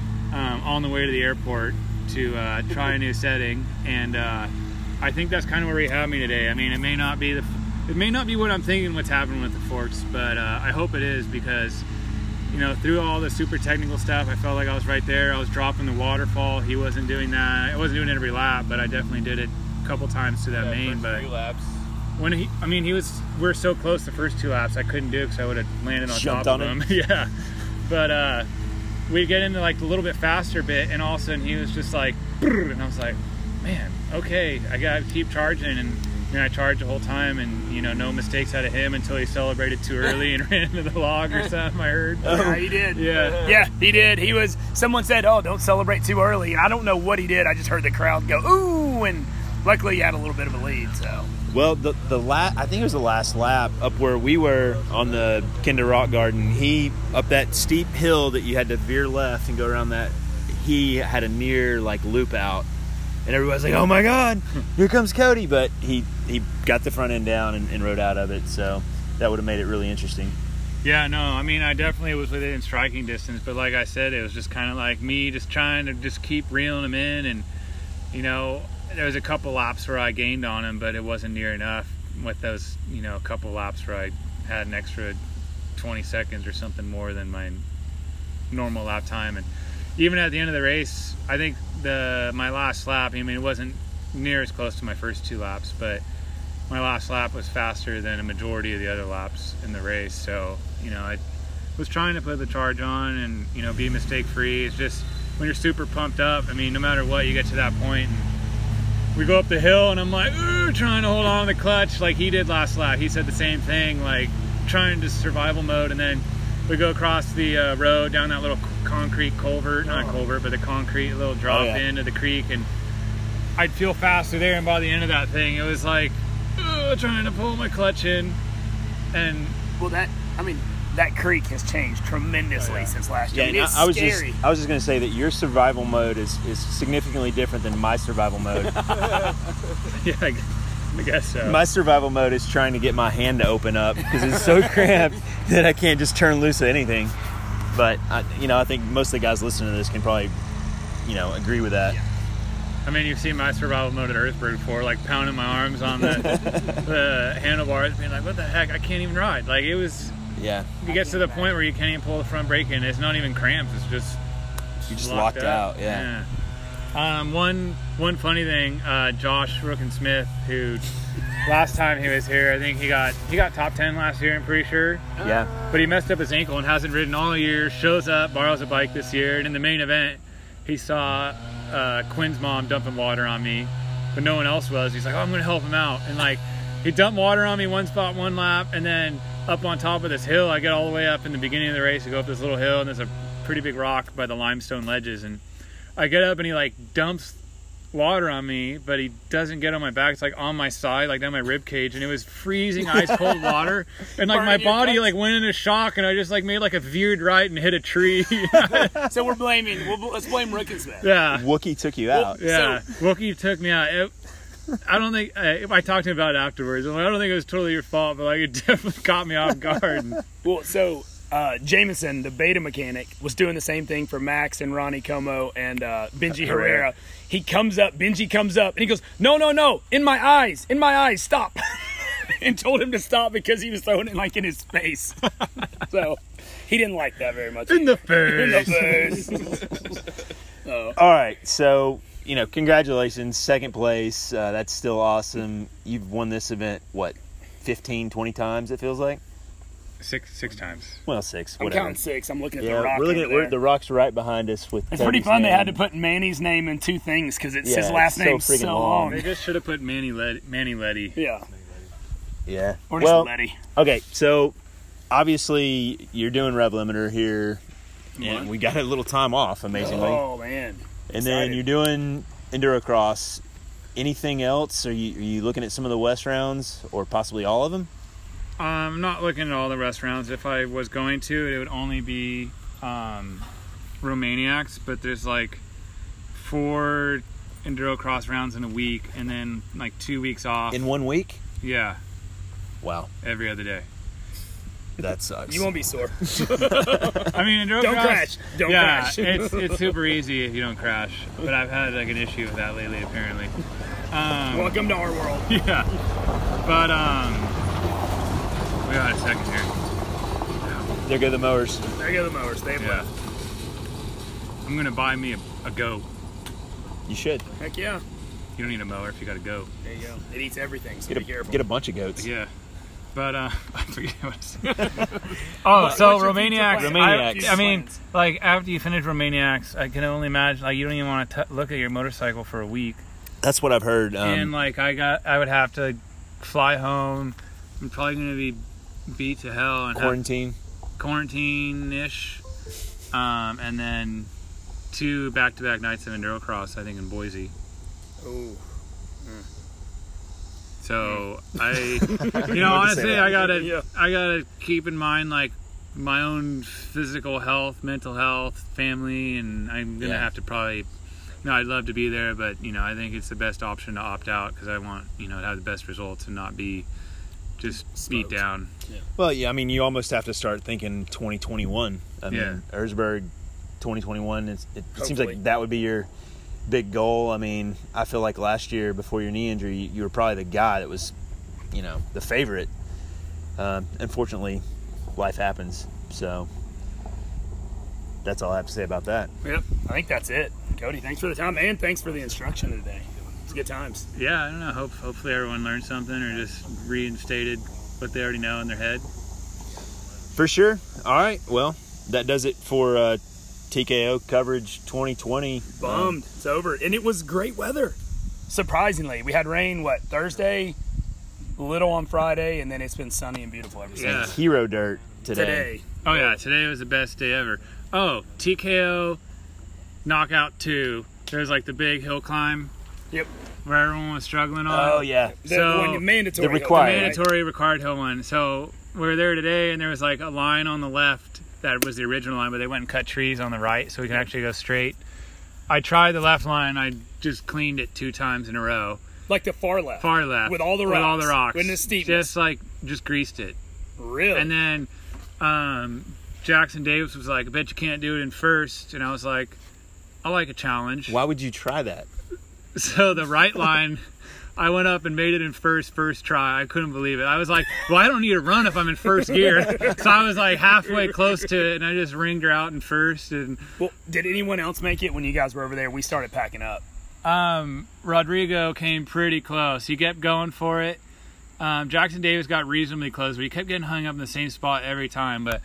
um, on the way to the airport to uh, try a new setting, and uh, I think that's kind of where you have me today. I mean, it may not be the, it may not be what I'm thinking what's happening with the forks, but uh, I hope it is, because you know, through all the super technical stuff, I felt like I was right there. I was dropping the waterfall. He wasn't doing that. I wasn't doing it every lap, but I definitely did it a couple times to that Yeah, main. first But three laps. when he, I mean, he was, we are so close the first two laps, I couldn't do it because I would have landed on Jumped top on of him. Yeah. But uh, we get into like a little bit faster bit, and all of a sudden he was just like, brrr, and I was like, man, okay, I got to keep charging. And you know, I charged the whole time, and you know, no mistakes out of him until he celebrated too early and ran into the log or something, I heard. Yeah, he did. Yeah. Yeah, he did. He was, someone said, oh, don't celebrate too early. And I don't know what he did. I just heard the crowd go, ooh, and luckily he had a little bit of a lead, so. Well, the the la- I think it was the last lap up where we were on the Kinder Rock Garden. He up that steep hill that you had to veer left and go around that. He had a near like loop out, and everybody's like, "Oh my God, here comes Cody!" But he he got the front end down and, and rode out of it. So that would have made it really interesting. Yeah, no, I mean, I definitely was within striking distance, but like I said, it was just kind of like me just trying to just keep reeling him in, and you know. There was a couple laps where I gained on him, but it wasn't near enough with those, you know, a couple laps where I had an extra twenty seconds or something more than my normal lap time. And even at the end of the race, I think the my last lap, I mean, it wasn't near as close to my first two laps, but my last lap was faster than a majority of the other laps in the race. So, you know, I was trying to put the charge on and, you know, be mistake-free. It's just when you're super pumped up, I mean, no matter what, you get to that point and we go up the hill and I'm like, ooh, trying to hold on to the clutch like he did last lap. He said the same thing, like trying to survival mode. And then we go across the uh, road down that little concrete culvert, not oh. culvert, but the concrete little drop oh, yeah. into the creek. And I'd feel faster there. And by the end of that thing, it was like, ooh, trying to pull my clutch in. And well, that, I mean, that creek has changed tremendously oh, yeah. since last year. Yeah, I mean, it's I was scary. just I was just going to say that your survival mode is, is significantly different than my survival mode. Yeah, I guess so. My survival mode is trying to get my hand to open up because it's so cramped that I can't just turn loose of anything. But I, you know, I think most of the guys listening to this can probably, you know, agree with that. Yeah. I mean, you've seen my survival mode at Earthbird before, like pounding my arms on the, the handlebars, being like, "What the heck? I can't even ride." Like it was. Yeah. You get to the point where you can't even pull the front brake in. It's not even cramped. It's just you just locked, locked out. Yeah. yeah. Um, one one funny thing, uh, Josh Rookensmith, who last time he was here, I think he got he got top ten last year. I'm pretty sure. Yeah. But he messed up his ankle and hasn't ridden all year. Shows up, borrows a bike this year, and in the main event, he saw uh, Quinn's mom dumping water on me, but no one else was. He's like, "Oh, I'm gonna help him out," and like he dumped water on me one spot, one lap, and then up on top of this hill, I get all the way up in the beginning of the race. I go up this little hill, and there's a pretty big rock by the limestone ledges, and I get up, and he like dumps water on me, but he doesn't get on my back. It's like on my side, like down my rib cage, and it was freezing ice cold water, and like my body like went into shock, and I just like made like a veered right and hit a tree. So we're blaming. We'll, let's blame Rookensmith. Yeah, Wookie took you out. Yeah, so, Wookie took me out. It, I don't think uh, I talked to him about it afterwards. I don't think it was totally your fault, but like it definitely caught me off guard. Well, so uh, Jameson, the beta mechanic, was doing the same thing for Max and Ronnie Como and uh, Benji Herrera. He comes up, Benji comes up, and he goes, "No, no, no! In my eyes, in my eyes, stop!" And told him to stop because he was throwing it like in his face. So he didn't like that very much. In the face. In the face. Oh. All right, so. You know, congratulations, second place. Uh, that's still awesome. You've won this event, what, fifteen, twenty times, it feels like? Six six times. Well, six, I'm whatever. counting six. I'm looking at yeah, the rock we're looking over at, we're, there. the rock's right behind us. With It's Cody's pretty fun. name. They had to put Manny's name in two things because it's yeah, his last it's name so, so long. long. They just should have put Manny Letty. Manny Letty. Yeah. Yeah. Or just well, Letty. Okay, so obviously you're doing Rev Limiter here, and What? we got a little time off, amazingly. Oh, man. And then Excited. you're doing Endurocross. Anything else? Are you, are you looking at some of the West rounds or possibly all of them? I'm not looking at all the rest rounds. If I was going to, it would only be um, Romaniacs, but there's like four enduro cross rounds in a week, and then like two weeks off. In one week? Yeah, Wow, every other day. that sucks. You won't be sore. I mean, enduro Don't cross, crash. Don't yeah, crash. it's it's super easy if you don't crash. But I've had like an issue with that lately, apparently. Um, Welcome to our world. yeah, but um, we got a second here. There go the mowers. There go the mowers. They've Yeah, left. I'm gonna buy me a, a Go. You should Heck yeah. You don't need a mower if you got a Go. There you go. It eats everything, so get be a careful. get a bunch of goats. Yeah. But uh, I forget what I said. Oh, What- so what's your future Romaniacs. plan? Romaniacs. I, I mean, Plans. like after you finish Romaniacs, I can only imagine like you don't even want to look at your motorcycle for a week. That's what I've heard. Um, and like I got, I would have to fly home. I'm probably gonna be beat to hell and quarantine. quarantine ish, um, and then two back-to-back nights of enduro cross. I think in Boise. Ooh. So I, you know, honestly, I gotta, Yeah. I gotta keep in mind like my own physical health, mental health, family, and I'm gonna Yeah. have to probably. No, I'd love to be there, but you know, I think it's the best option to opt out because I want you know to have the best results and not be just beat Smoked. down. Well, yeah, I mean, you almost have to start thinking twenty twenty-one. I Yeah. mean, Erzberg twenty twenty-one, it's, it, it seems Hopefully. like that would be your big goal. I mean, I feel like last year before your knee injury, you, you were probably the guy that was, you know, the favorite. Um, unfortunately, life happens. So that's all I have to say about that. Yep. I think that's it. Cody, thanks for the time, and thanks for the instruction today. It's good times. Yeah, I don't know. Hope, hopefully everyone learned something or just reinstated what they already know in their head. For sure. All right. Well, that does it for uh, T K O coverage twenty twenty. Bummed. It's over. And it was great weather. Surprisingly. We had rain, what, Thursday? Little on Friday, and then it's been sunny and beautiful ever since. Yeah. Hero dirt today. Today. Oh yeah, today was the best day ever. Oh, T K O Knockout two. There's like the big hill climb Yep. where everyone was struggling on. Oh, yeah. The So, one mandatory. the required. right? Mandatory required hill one. So we were there today, and there was like a line on the left that was the original line, but they went and cut trees on the right, so we can actually go straight. I tried the left line. I just cleaned it two times in a row. Like the far left. Far left. With all the With all rocks. the rocks. With the steepness. Just like, just greased it. Really? And then um, Jackson Davis was like, I bet you can't do it in first. And I was like, I like a challenge. Why would you try that? So the right line, I went up and made it in first, first try. I couldn't believe it. I was like, well, I don't need to run if I'm in first gear. So I was like halfway close to it, and I just ringed her out in first. And Well, did anyone else make it when you guys were over there? We started packing up. um, Rodrigo came pretty close. He kept going for it. Um, Jackson Davis got reasonably close, but he kept getting hung up in the same spot every time. But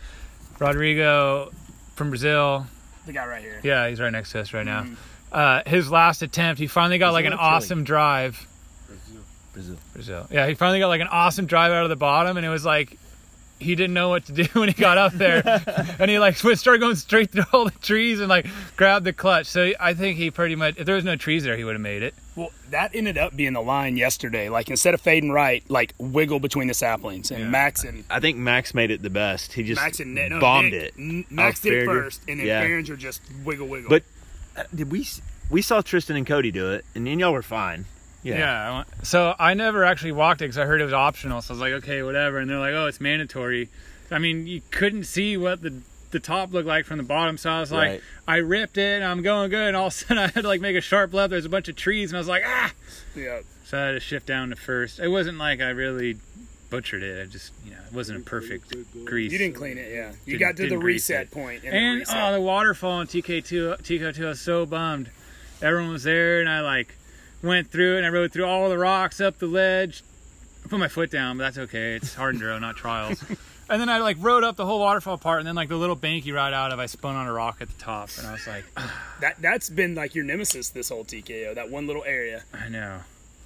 Rodrigo from Brazil, The guy right here. yeah, he's right next to us right now. Uh, his last attempt, he finally got like an Brazil or Chile? awesome drive. Brazil. Brazil. Yeah, he finally got like an awesome drive out of the bottom, and it was like he didn't know what to do when he got up there, and he like started going straight through all the trees and like grabbed the clutch. So I think he pretty much, if there was no trees there, he would have made it. Well, that ended up being the line yesterday. Like, instead of fading right, like, wiggle between the saplings. And Yeah. Max and I think Max made it the best. He just Max and Nick, no, bombed Nick, it. N- Max Oh, did it Farringer. first, and then Yeah. Farringer just wiggle, wiggle. But uh, did we we saw Tristan and Cody do it, and then y'all were fine. Yeah. Yeah. I went- so I never actually walked it because I heard it was optional. So I was like, okay, whatever. And they're like, oh, it's mandatory. I mean, you couldn't see what the the top looked like from the bottom. So I was like, Right. I ripped it and I'm going good. And all of a sudden I had to like make a sharp left. There's a bunch of trees and I was like, ah. yeah. So I had to shift down to first. It wasn't like I really butchered it. I just, you know, it wasn't a perfect grease. You didn't clean it, yeah. You Didn't- got to the didn't grease reset it. point. And, And the reset. oh, the waterfall in T K two, T K two, I was so bummed. Everyone was there, and I like went through it, and I rode through all the rocks up the ledge. I put my foot down, but that's okay. It's hard enduro, not trials. And then I like rode up the whole waterfall part, and then like the little bank you ride out of, I spun on a rock at the top, and I was like, that, that's been like your nemesis this whole T K O, that one little area. I know.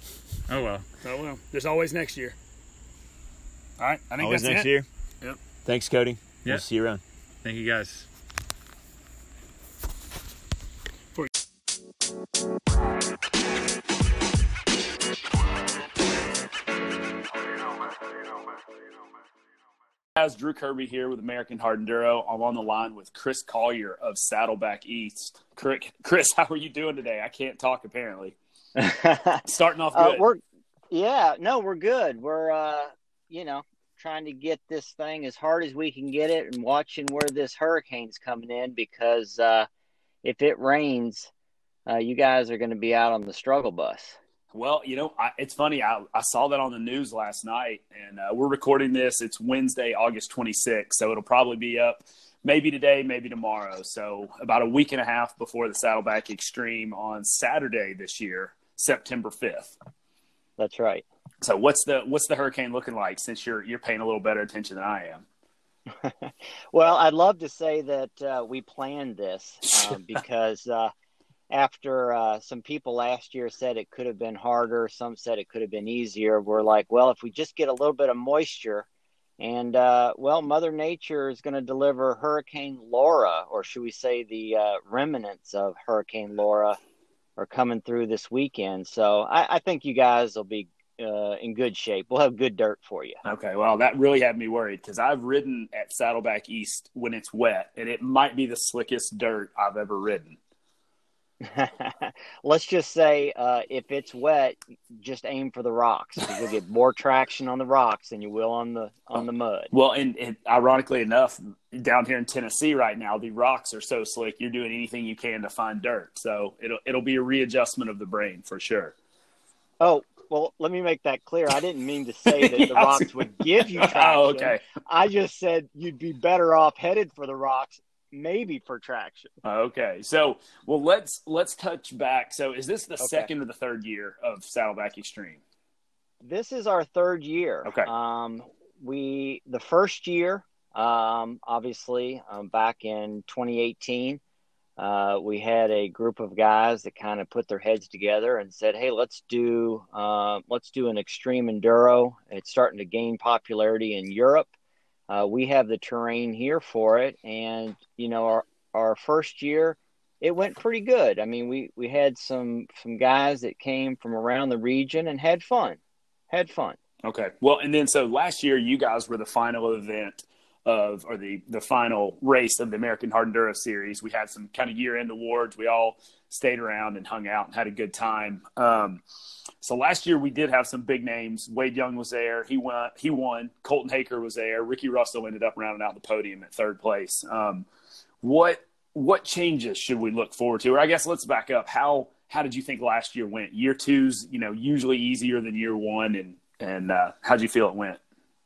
Oh well. Oh, well. There's always next year. All right. I think Always that's next it. year. Yep. Thanks, Cody. Yep. We'll see you around. Thank you guys. Guys, Drew Kirby here with American Hard Enduro. I'm on the line with Chris Collier of Saddleback East. Chris, how are you doing today? I can't talk apparently. Starting off good. Uh, we're yeah, no, we're good. We're uh, you know, trying to get this thing as hard as we can get it, and watching where this hurricane's coming in, because uh, if it rains, uh, you guys are going to be out on the struggle bus. Well, you know, I, it's funny. I, I saw that on the news last night, and uh, we're recording this. It's Wednesday, August twenty-sixth, so it'll probably be up maybe today, maybe tomorrow. So about a week and a half before the Saddleback Extreme on Saturday this year, September fifth. That's right. So what's the what's the hurricane looking like, since you're you're paying a little better attention than I am? Well, I'd love to say that uh, we planned this uh, because uh, after uh, some people last year said it could have been harder, some said it could have been easier. We're like, well, if we just get a little bit of moisture, and uh, well, Mother Nature is going to deliver Hurricane Laura, or should we say the uh, remnants of Hurricane Laura are coming through this weekend. So I, I think you guys will be uh, in good shape. We'll have good dirt for you. Okay, well, that really had me worried, because I've ridden at Saddleback East when it's wet, and it might be the slickest dirt I've ever ridden. Let's just say uh, if it's wet, just aim for the rocks, because you'll get more traction on the rocks than you will on the on the mud. Well, and, and ironically enough, down here in Tennessee right now, the rocks are so slick, you're doing anything you can to find dirt. So it'll it'll be a readjustment of the brain for sure. Oh, well, let me make that clear. I didn't mean to say that the Yeah, rocks would give you traction. Oh, okay. I just said you'd be better off headed for the rocks, maybe for traction. Okay, so well, let's let's touch back. So, is this the Okay. second or the third year of Saddleback Extreme? This is our third year. Okay. Um, we the first year, um, obviously, um, back in twenty eighteen, uh, we had a group of guys that kind of put their heads together and said, "Hey, let's do uh, let's do an extreme enduro." It's starting to gain popularity in Europe. Uh, we have the terrain here for it, and you know, our our first year, it went pretty good. I mean, we we had some some guys that came from around the region and had fun, had fun. Okay. Well, and then so last year you guys were the final event of, or the the final race of the American Hard Enduro Series. We had some kind of year end awards. We all stayed around and hung out and had a good time. Um, so last year we did have some big names. Wade Young was there. He won. He won. Colton Haker was there. Ricky Russell ended up rounding out the podium at third place. Um, what what changes should we look forward to? Or I guess let's back up. How how did you think last year went? Year two's, you know, usually easier than year one, and and uh, how did you feel it went?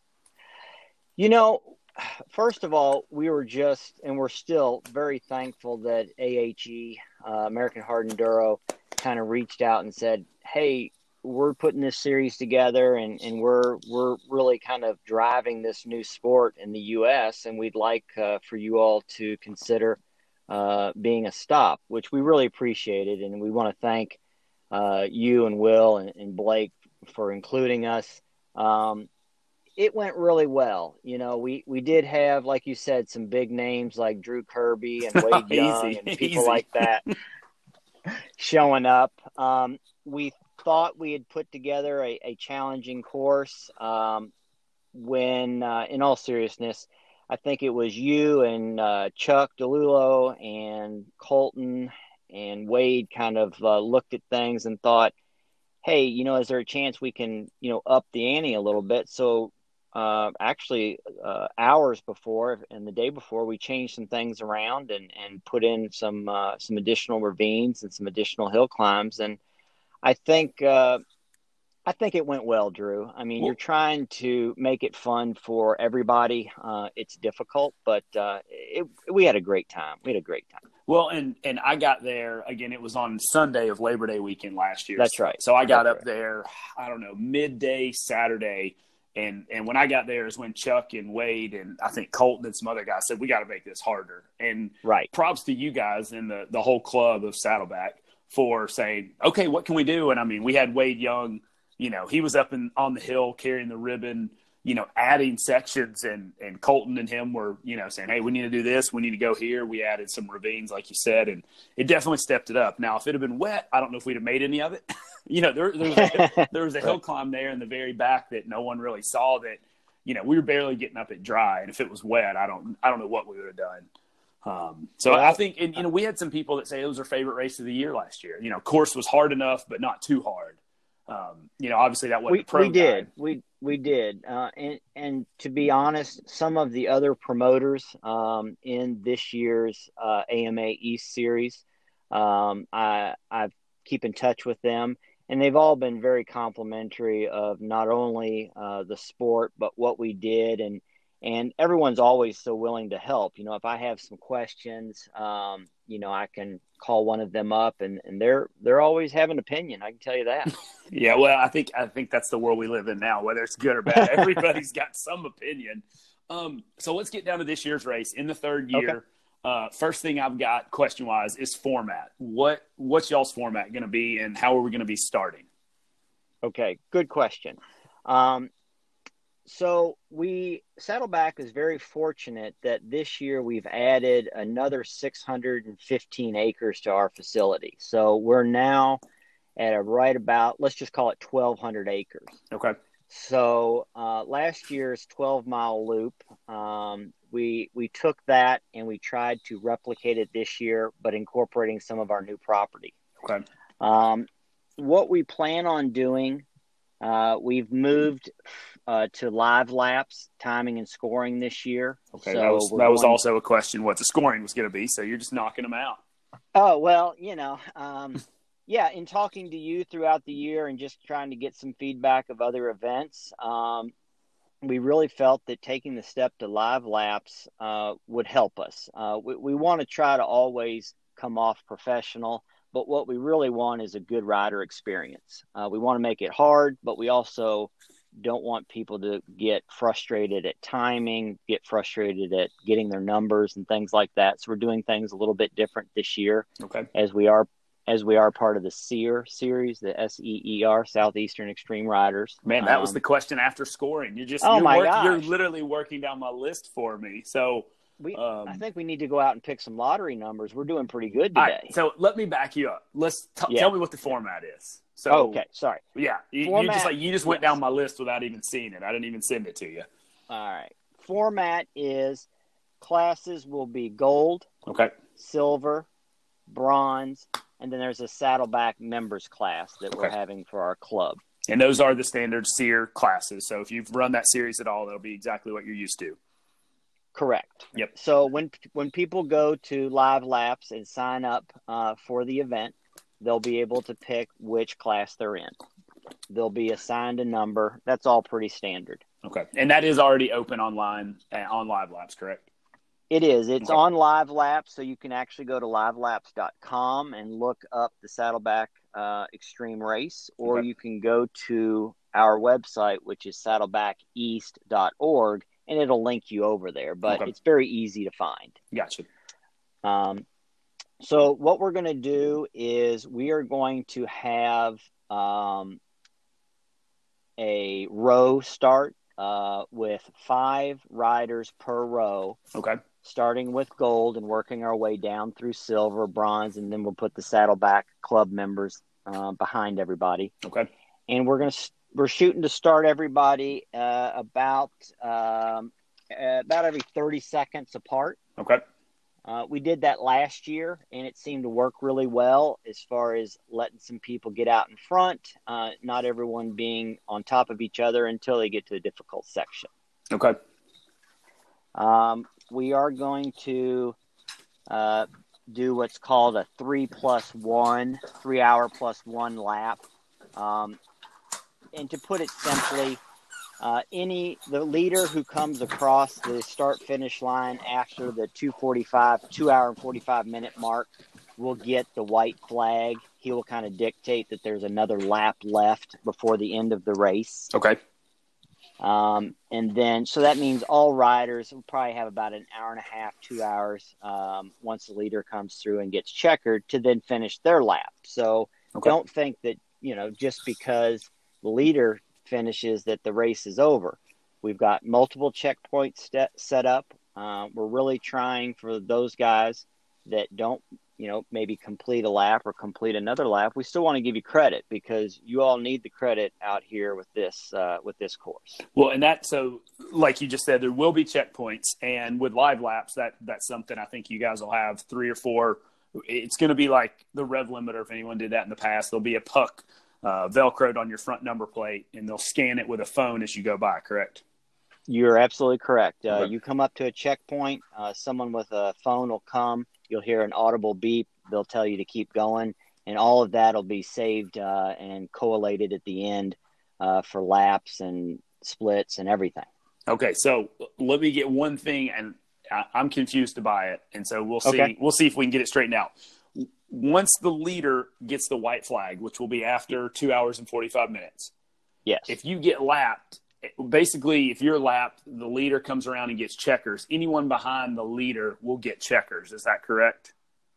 You know, first of all, we were just, and we're still very thankful that A H E, uh, American Hard Enduro, kind of reached out and said, "Hey, we're putting this series together, and, and we're we're really kind of driving this new sport in the U S, and we'd like uh, for you all to consider uh, being a stop," which we really appreciated, and we want to thank uh, you and Will and, and Blake for including us. Um, It went really well. You know, we, we did have, like you said, some big names like Drew Kirby and Wade Young Easy, and people easy. like that showing up. Um, we thought we had put together a, a challenging course. Um, when, uh, in all seriousness, I think it was you and uh, Chuck DeLulo and Colton and Wade kind of uh, looked at things and thought, hey, you know, is there a chance we can, you know, up the ante a little bit? So uh, actually uh, hours before and the day before, we changed some things around and, and put in some uh, some additional ravines and some additional hill climbs. And I think uh, I think it went well, Drew. I mean, Well- you're trying to make it fun for everybody. Uh, it's difficult, but uh, it, we had a great time. We had a great time. Well, and, and I got there, again, it was on Sunday of Labor Day weekend last year. That's right. So I got That's up there, I don't know, midday Saturday. And and when I got there is when Chuck and Wade and I think Colton and some other guys said, we got to make this harder. And Right. props to you guys and the, the whole club of Saddleback for saying, okay, what can we do? And I mean, we had Wade Young, you know, he was up in, on the hill carrying the ribbon, you know, adding sections, and, and Colton and him were, you know, saying, hey, we need to do this. We need to go here. We added some ravines, like you said, and it definitely stepped it up. Now, if it had been wet, I don't know if we'd have made any of it. you know, there, there, was a, there was a hill climb there in the very back that no one really saw that, you know, we were barely getting up at dry. And if it was wet, I don't, I don't know what we would have done. Um, so I think, and, you know, we had some people that say it was our favorite race of the year last year. You know, course was hard enough, but not too hard. Um, you know, obviously that wasn't we, pro we did. guide. We, we did. Uh, and, and to be honest, some of the other promoters, um, in this year's, uh, A M A East series, um, I, I keep in touch with them, and they've all been very complimentary of not only, uh, the sport, but what we did. And, and everyone's always so willing to help. You know, if I have some questions, um, you know, I can call one of them up, and, and they're, they're always have an opinion. I can tell you that. Yeah. Well, I think, I think that's the world we live in now, whether it's good or bad, everybody's got some opinion. Um, so let's get down to this year's race in the third year. Okay. Uh, first thing I've got question wise is format. What, what's y'all's format going to be, and how are we going to be starting? Okay. Good question. Um, So we Saddleback is very fortunate that this year we've added another six hundred fifteen acres to our facility. So we're now at a right about, let's just call it twelve hundred acres. Okay. So uh, last year's twelve mile loop, um, we we took that and we tried to replicate it this year, but incorporating some of our new property. Okay. Um, what we plan on doing, uh, we've moved uh, to live laps, timing and scoring this year. Okay, so that was we're that was going- also a question what the scoring was going to be. So you're just knocking them out. Oh, well, you know, um, yeah, in talking to you throughout the year and just trying to get some feedback of other events, um, we really felt that taking the step to live laps uh, would help us. Uh, we we want to try to always come off professional, but what we really want is a good rider experience. Uh, we want to make it hard, but we also don't want people to get frustrated at timing, get frustrated at getting their numbers and things like that. So we're doing things a little bit different this year. Okay. As we are as we are part of the SEER series, the S E E R, Southeastern Extreme Riders. Man, that was Um, the question after scoring. You're just Oh you're, my work, gosh. you're literally working down my list for me. So we um, I think we need to go out and pick some lottery numbers. We're doing pretty good all today. right, so let me back you up. Let's t- Yeah. tell me what the format is. So Oh, okay, sorry. Yeah, you, you Format- just like you just went yes. down my list without even seeing it. I didn't even send it to you. All right. Format is classes will be gold, Okay. silver, bronze, and then there's a saddleback members class that we're Okay. having for our club. And those are the standard SEER classes. So if you've run that series at all, that'll be exactly what you're used to. Correct. Yep. So when when people go to Live Laps and sign up uh, for the event, they'll be able to pick which class they're in. They'll be assigned a number. That's all pretty standard. Okay. And that is already open online uh, on Live Labs, correct? It is. It's Okay. on Live Laps, so you can actually go to live laps dot com and look up the Saddleback uh, Extreme Race, or Okay. you can go to our website, which is saddleback east dot org, and it'll link you over there. But Okay. it's very easy to find. Gotcha. Um, so what we're going to do is we are going to have um, a row start uh, with five riders per row. Okay. Starting with gold and working our way down through silver, bronze, and then we'll put the Saddleback Club members uh, behind everybody. Okay. And we're gonna we're shooting to start everybody uh, about um, uh, about every thirty seconds apart. Okay. Uh, we did that last year, and it seemed to work really well as far as letting some people get out in front, uh, not everyone being on top of each other until they get to a difficult section. Okay. Um, we are going to uh, do what's called a three plus one, three hour plus one lap. Um, and to put it simply, uh, any the leader who comes across the start finish line after the two forty-five, two hour and forty-five minute mark will get the white flag. He will kind of dictate that there's another lap left before the end of the race. Okay. Um, and then, so that means all riders will probably have about an hour and a half, two hours, um, once the leader comes through and gets checkered to then finish their lap. So Okay. don't think that, you know, just because the leader finishes that the race is over. We've got multiple checkpoints st- set up. Uh, we're really trying for those guys that don't, you know, maybe complete a lap or complete another lap, we still want to give you credit because you all need the credit out here with this uh, with this course. Well, and that so like you just said, there will be checkpoints, and with live laps, that that's something I think you guys will have three or four. It's going to be like the rev limiter. If anyone did that in the past, there'll be a puck uh, velcroed on your front number plate, and they'll scan it with a phone as you go by. Correct? You're absolutely correct. Uh, Okay. You come up to a checkpoint, uh, someone with a phone will come. You'll hear an audible beep. They'll tell you to keep going, and all of that will be saved uh, and collated at the end uh, for laps and splits and everything. Okay, so let me get one thing, and I, I'm confused by it, and so we'll see. Okay. We'll see if we can get it straightened out. Once the leader gets the white flag, which will be after two hours and forty-five minutes, Yes. if you get lapped, basically, if you're lapped, the leader comes around and gets checkers. Anyone behind the leader will get checkers. Is that correct?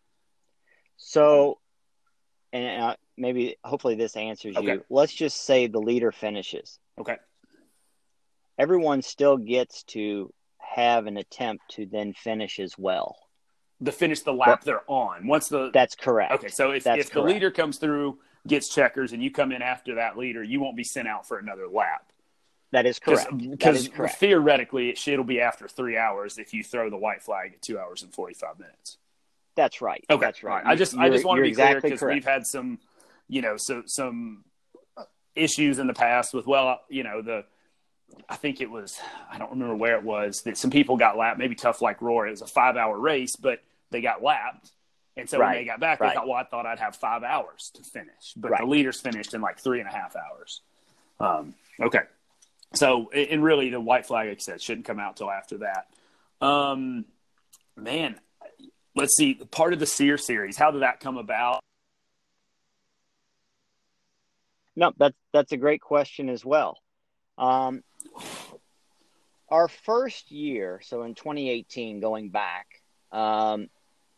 So, and uh, maybe, hopefully this answers Okay. you. Let's just say the leader finishes. Okay. Everyone still gets to have an attempt to then finish as well. To finish the lap they're on. Once the That's correct. Okay, so if, That's if the correct. leader comes through, gets checkers, and you come in after that leader, you won't be sent out for another lap. That is correct. That Because is correct. theoretically, it should be after three hours if you throw the white flag at two hours and forty-five minutes. That's right. Okay, That's right. all I just I You're- just want to you're be clear exactly because correct. we've had some, you know, so some issues in the past with well, you know, the I think it was I don't remember where it was that some people got lapped. Maybe Tough Like Roar. It was a five-hour race, but they got lapped. And so when Right, they got back, right. they thought, well, I thought I'd have five hours to finish. But Right. the leaders finished in like three and a half hours. Um, okay. So, and really, the white flag, like I said, shouldn't come out till after that. Um, man, let's see. Part of the Sear series, how did that come about? No, that's that's a great question as well. Um, our first year, so in twenty eighteen, going back, um,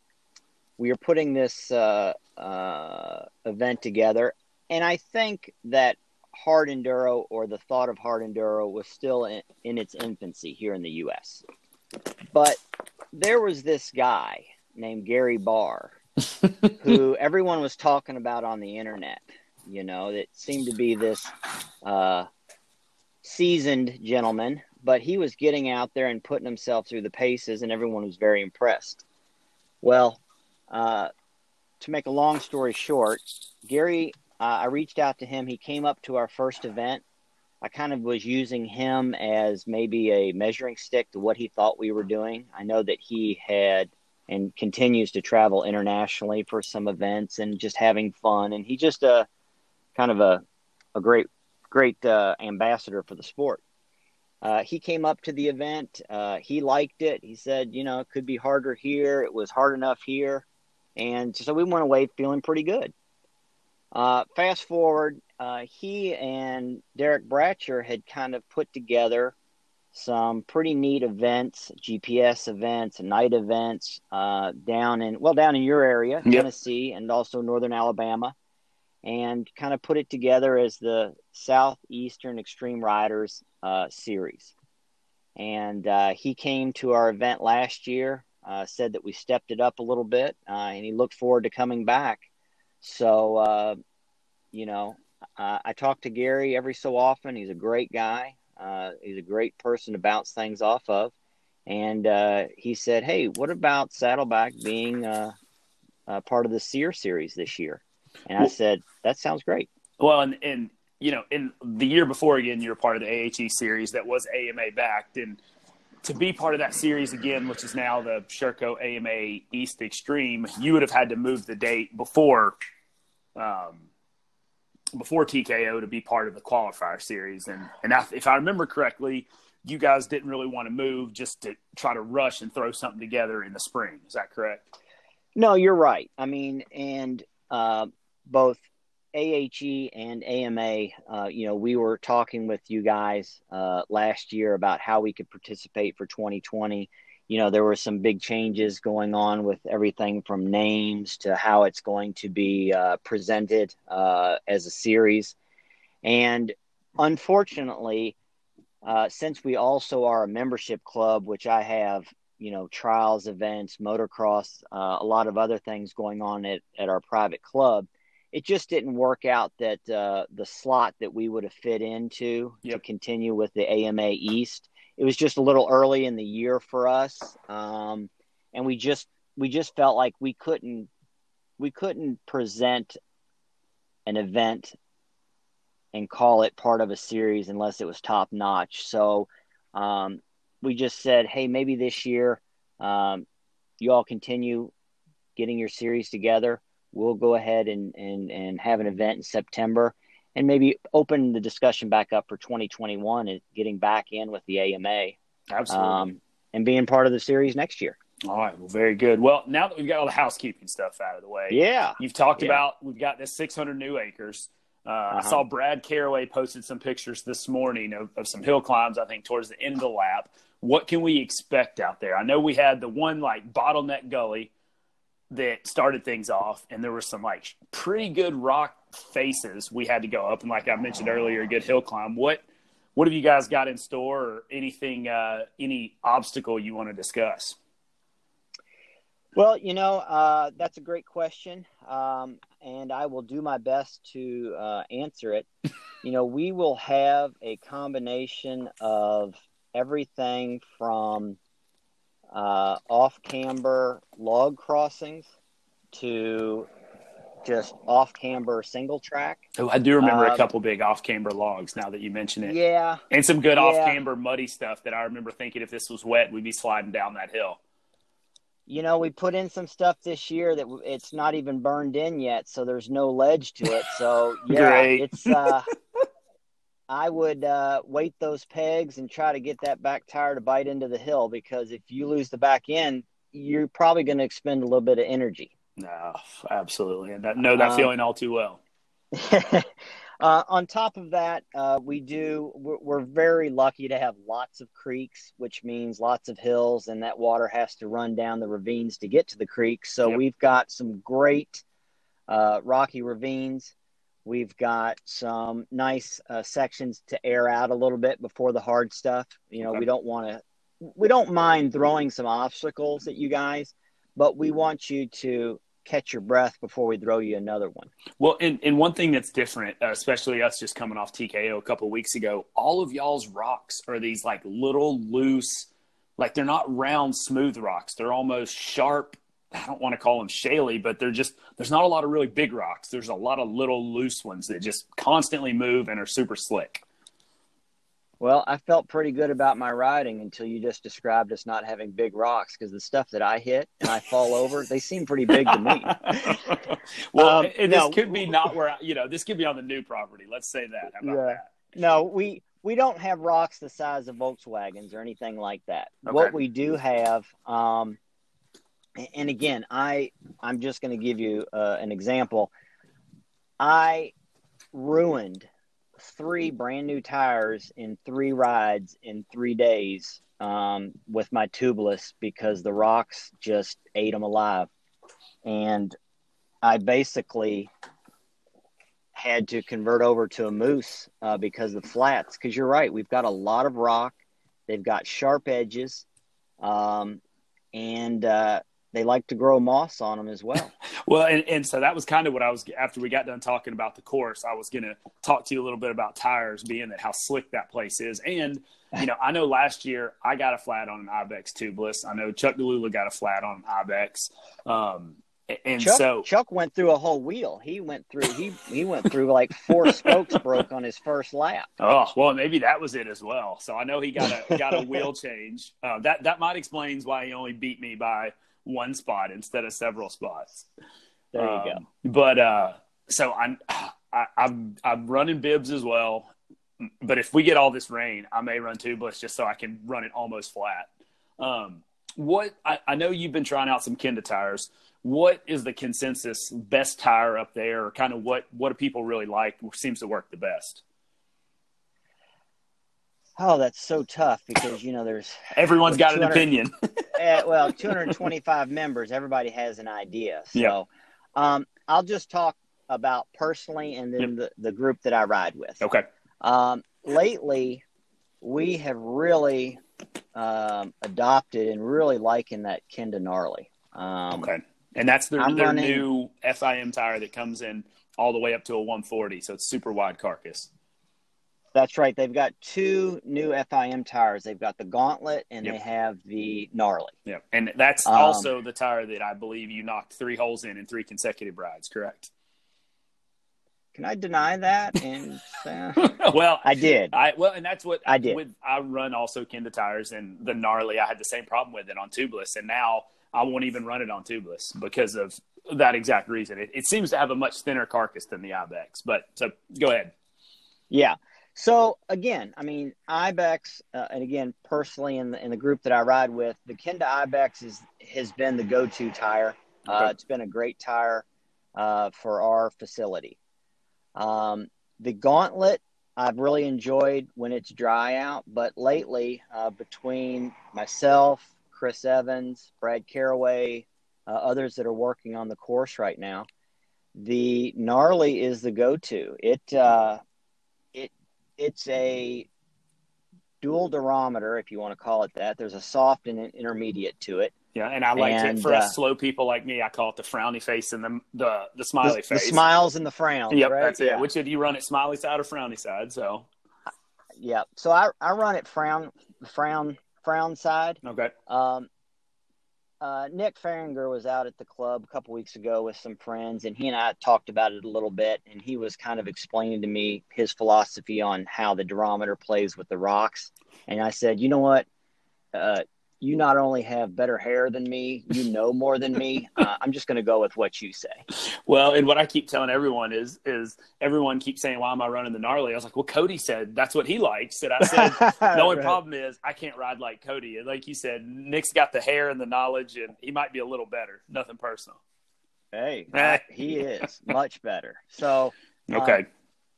we were putting this uh, uh, event together, and I think that hard enduro or the thought of hard enduro was still in, in its infancy here in the U S. But there was this guy named Gary Barr who everyone was talking about on the internet. You know, that seemed to be this uh, seasoned gentleman, but he was getting out there and putting himself through the paces, and everyone was very impressed. Well, uh, to make a long story short, Gary, uh, I reached out to him. He came up to our first event. I kind of was using him as maybe a measuring stick to what he thought we were doing. I know that he had and continues to travel internationally for some events and just having fun, and he just uh, kind of a, a great, great uh, ambassador for the sport. Uh, he came up to the event. Uh, he liked it. He said, you know, it could be harder here. It was hard enough here. And so we went away feeling pretty good. Uh, fast forward, uh, he and Derek Bratcher had kind of put together some pretty neat events, G P S events, night events uh, down in, well, down in your area, Yep. Tennessee, and also northern Alabama, and kind of put it together as the Southeastern Extreme Riders uh, series. And uh, he came to our event last year, uh, said that we stepped it up a little bit, uh, and he looked forward to coming back. So, uh, you know, uh, I talk to Gary every so often. He's a great guy. Uh, he's a great person to bounce things off of. And uh, he said, hey, what about Saddleback being uh, uh, part of the Sear series this year? And I Well- said, that sounds great. Well, and, and you know, in the year before, again, you were part of the A H E series that was A M A backed. And to be part of that series again, which is now the Sherco A M A East Extreme, you would have had to move the date before um, before T K O to be part of the qualifier series. And, and I, if I remember correctly, you guys didn't really want to move just to try to rush and throw something together in the spring. Is that correct? No, you're right. I mean, and uh, both A H E and A M A, uh, you know, we were talking with you guys uh, last year about how we could participate for twenty twenty. You know, there were some big changes going on with everything from names to how it's going to be uh, presented uh, as a series. And unfortunately, uh, since we also are a membership club, which I have you know, trials events, motocross, uh, a lot of other things going on at, at our private club. It just didn't work out that uh, the slot that we would have fit into yep. to continue with the A M A East. It was just a little early in the year for us, um, and we just we just felt like we couldn't we couldn't present an event and call it part of a series unless it was top notch. So um, we just said, hey, maybe this year um, you all continue getting your series together. We'll go ahead and, and, and have an event in September and maybe open the discussion back up for twenty twenty-one and getting back in with the A M A. Absolutely. Um, and being part of the series next year. All right. Well, very good. Well, now that we've got all the housekeeping stuff out of the way. Yeah. You've talked yeah. about, we've got this six hundred new acres. Uh, uh-huh. I saw Brad Caraway posted some pictures this morning of, of some hill climbs, I think, towards the end of the lap. What can we expect out there? I know we had the one, like, bottleneck gully that started things off, and there were some, like, pretty good rock faces we had to go up. And like I mentioned earlier, a good hill climb. What what have you guys got in store, or anything, uh, any obstacle you want to discuss? Well, you know, uh, that's a great question, um, and I will do my best to uh, answer it. You know, we will have a combination of everything from uh, off-camber log crossings to just off-camber single track. Oh, I do remember uh, a couple big off-camber logs now that you mention it. Yeah. And some good yeah. off-camber muddy stuff that I remember thinking if this was wet, we'd be sliding down that hill. You know, we put in some stuff this year that it's not even burned in yet, so there's no ledge to it. So, yeah, Great. it's uh, I would uh, weight those pegs and try to get that back tire to bite into the hill, because if you lose the back end, you're probably going to expend a little bit of energy. No, absolutely. And I know that um, feeling all too well. Uh, on top of that, uh, we do, we're, we're very lucky to have lots of creeks, which means lots of hills, and that water has to run down the ravines to get to the creeks. So Yep. we've got some great uh, rocky ravines. We've got some nice uh, sections to air out a little bit before the hard stuff. You know, Okay. we don't want to, we don't mind throwing some obstacles at you guys, but we want you to catch your breath before we throw you another one. Well, and, and one thing that's different, uh, especially us just coming off T K O a couple of weeks ago, all of y'all's rocks are these like little loose, like they're not round, smooth rocks. They're almost sharp. I don't want to call them shaly, but they're just, there's not a lot of really big rocks. There's a lot of little loose ones that just constantly move and are super slick. Well, I felt pretty good about my riding until you just described us not having big rocks, because the stuff that I hit and I fall over, they seem pretty big to me. well, Um, and no. this could be not where, I, you know, this could be on the new property. Let's say that. How about Yeah. that? No, we, we don't have rocks the size of Volkswagens or anything like that. Okay. What we do have, um, and again, I, I'm just going to give you uh, an example. I ruined three brand new tires in three rides in three days um, with my tubeless, because the rocks just ate them alive. And I basically had to convert over to a moose uh, because of the flats. Because you're right, we've got a lot of rock. They've got sharp edges, um, and uh, they like to grow moss on them as well. Well, and, and so that was kind of what I was, after we got done talking about the course, I was going to talk to you a little bit about tires, being that how slick that place is. And, you know, I know last year I got a flat on an Ibex tubeless. I know Chuck DeLula got a flat on an Ibex. Um, and Chuck, so Chuck went through a whole wheel. He went through, he, he went through like four spokes broke on his first lap. Oh, well, maybe that was it as well. So I know he got a, got a wheel change. Uh, that, that might explains why he only beat me by one spot instead of several spots. There you um, go. But uh, so I'm, I, I'm, I'm running bibs as well. But if we get all this rain, I may run tubeless just so I can run it almost flat. Um, what I, I know you've been trying out some Kenda tires. What is the consensus best tire up there, or kind of what, what do people really like? What seems to work the best? Oh, that's so tough, because, you know, there's everyone's got an two hundred opinion. uh, well, two hundred twenty-five members, everybody has an idea. So Yeah. um, I'll just talk about personally, and then Yep. the, the group that I ride with. Okay. Um, lately, we have really um, adopted and really liking that Kenda Gnarly. Um, okay. And that's their, I'm their running- new S I M tire that comes in all the way up to a one forty. So it's super wide carcass. That's right. They've got two new F I M tires. They've got the Gauntlet and Yep. they have the Gnarly. Yeah. And that's Um, also the tire that I believe you knocked three holes in in three consecutive rides, correct? Can I deny that? And uh, Well, I did. I well, and that's what I did. With I run also Kenda tires, and the Gnarly, I had the same problem with it on tubeless, and now I won't even run it on tubeless because of that exact reason. It, it seems to have a much thinner carcass than the Ibex. But so go ahead. Yeah. So again, I mean, Ibex, uh, and again, personally in the in the group that I ride with, the Kenda Ibex is has been the go-to tire. Uh, Okay. It's been a great tire uh, for our facility. Um, the Gauntlet, I've really enjoyed when it's dry out, but lately, uh, between myself, Chris Evans, Brad Caraway, uh, others that are working on the course right now, the Gnarly is the go-to. It uh, it it's a dual durometer, if you want to call it that. There's a soft and an intermediate to it. Yeah, and I like And, it for uh, us slow people like me. I call it the frowny face and the the, the smiley the, face. the smiles and the frowns. Yep, right? that's it. Yeah. Which do you run it smiley side or frowny side? So Yeah. So I, I run it frown frown frown side. okay, Um, uh, Nick Farringer was out at the club a couple weeks ago with some friends, and he and I talked about it a little bit. And he was kind of explaining to me his philosophy on how the durometer plays with the rocks. And I said, you know what? Uh, you not only have better hair than me, you know more than me. Uh, I'm just going to go with what you say. well, and what I keep telling everyone is is everyone keeps saying, "Why am I running the Gnarly?" I was like, "Well, Cody said that's what he likes," and I said, "The only Right. problem is I can't ride like Cody." And like you said, Nick's got the hair and the knowledge, and he might be a little better. Nothing personal. Hey, Eh. he is much better. So, uh, Okay.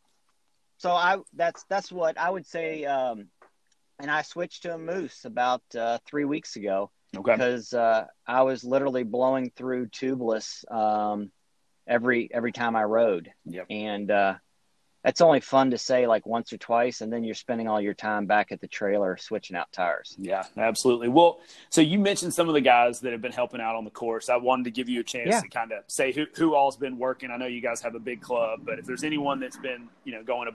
so I that's that's what I would say. Um, and I switched to a Moose about uh, three weeks ago Okay. because uh, I was literally blowing through tubeless um, every every time I rode, Yep. and uh, that's only fun to say like once or twice, and then you're spending all your time back at the trailer switching out tires. Yeah, absolutely. Well, so you mentioned some of the guys that have been helping out on the course. I wanted to give you a chance Yeah. to kind of say who, who all's been working. I know you guys have a big club, but if there's anyone that's been, you know, going.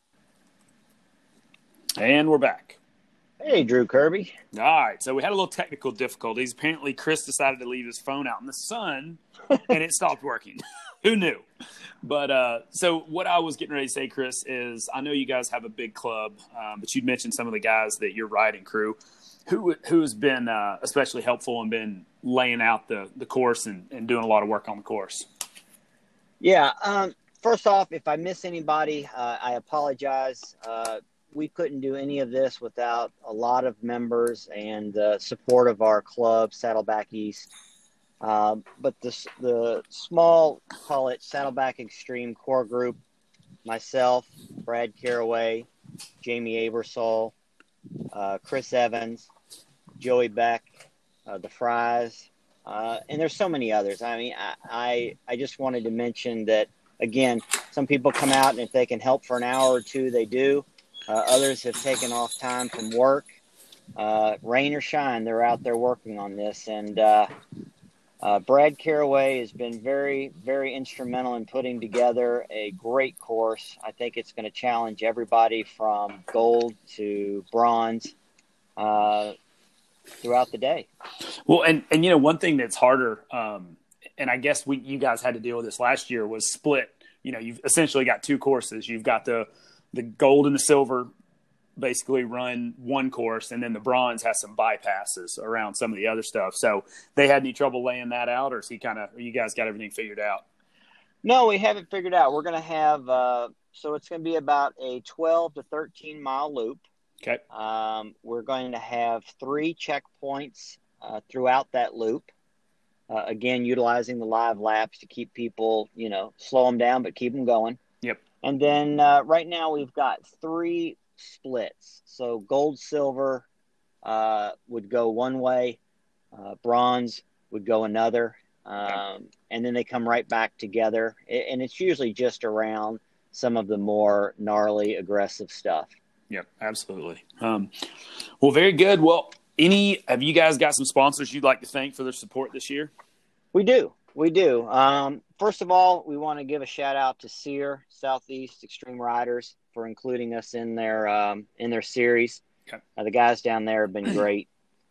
And we're back. Hey, Drew Kirby. All right, so we had a little technical difficulties. Apparently, Chris decided to leave his phone out in the sun, and it stopped working. Who knew? But uh, so what I was getting ready to say, Chris, is I know you guys have a big club, um, but you'd mentioned some of the guys that your riding crew. Who who's been uh, especially helpful and been laying out the, the course and, and doing a lot of work on the course? Yeah. Um, first off, if I miss anybody, uh, I apologize. Uh, we couldn't do any of this without a lot of members and uh, support of our club, Saddleback East. Um, but the, the small, call it Saddleback Extreme core group, myself, Brad Caraway, Jamie Abersol, uh, Chris Evans, Joey Beck, uh, the Fries, uh, and there's so many others. I mean, I, I, I just wanted to mention that, again, some people come out and if they can help for an hour or two, they do. Uh, others have taken off time from work. Uh, rain or shine, they're out there working on this. And uh, uh, Brad Caraway has been very, very instrumental in putting together a great course. I think it's going to challenge everybody from gold to bronze uh, throughout the day. Well, and, and you know, one thing that's harder, um, and I guess we you guys had to deal with this last year, was split. You know, you've essentially got two courses. You've got the the gold and the silver basically run one course, and then the bronze has some bypasses around some of the other stuff. So they had any trouble laying that out, or is he kind of, you guys got everything figured out? No, we haven't figured out. We're going to have, uh, so it's going to be about a twelve to thirteen mile loop. Okay. Um, we're going to have three checkpoints uh, throughout that loop. Uh, again, utilizing the live laps to keep people, you know, slow them down, but keep them going. Yep. And then uh, right now we've got three splits. So gold, silver uh, would go one way, uh, bronze would go another, um, and then they come right back together. And it's usually just around some of the more gnarly, aggressive stuff. Yep, absolutely. Um, well, very good. Well, any have you guys got some sponsors you'd like to thank for their support this year? We do. We do. Um, first of all, we want to give a shout out to SEER, Southeast Extreme Riders, for including us in their um, in their series. Okay. Uh, the guys down there have been great.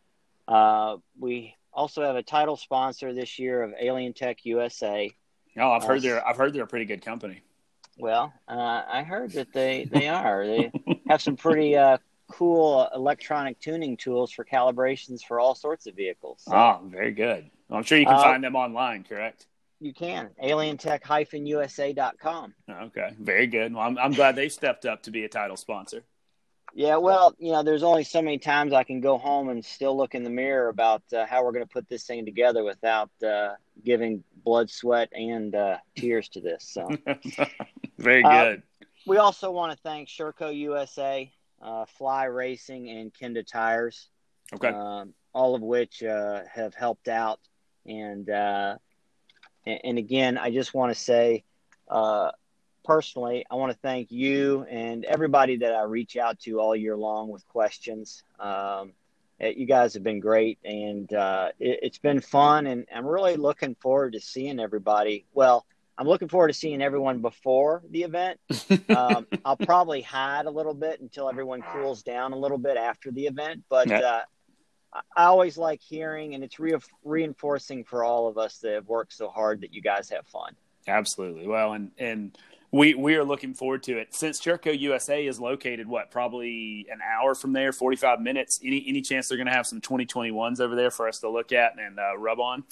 Uh, we also have a title sponsor this year of Alien Tech U S A. Oh, I've heard Uh, they're I've heard they're a pretty good company. Well, uh, I heard that they, they are. They have some pretty uh, cool electronic tuning tools for calibrations for all sorts of vehicles. So, Oh, very good. Well, I'm sure you can Uh, find them online, correct? you can. alien tech dash u s a dot com. Okay, very good. Well, I'm, I'm glad they stepped up to be a title sponsor. Yeah, well, you know, there's only so many times I can go home and still look in the mirror about uh, how we're going to put this thing together without uh, giving blood, sweat, and uh, tears to this. So, Very Uh, good. we also want to thank Sherco U S A, uh, Fly Racing, and Kenda Tires, Okay. um, all of which uh, have helped out. And uh, and, and again, I just want to say, uh, personally, I want to thank you and everybody that I reach out to all year long with questions. Um, eh, you guys have been great, and uh, it, it's been fun, and I'm really looking forward to seeing everybody. Well, I'm looking forward to seeing everyone before the event. Um, I'll probably hide a little bit until everyone cools down a little bit after the event, but Yeah. uh, I I always like hearing, and it's re- reinforcing for all of us that have worked so hard that you guys have fun. Absolutely. Well, and and we we are looking forward to it. Since Sherco U S A is located, what, probably an hour from there, forty-five minutes. Any any chance they're going to have some twenty twenty-ones over there for us to look at and uh, rub on?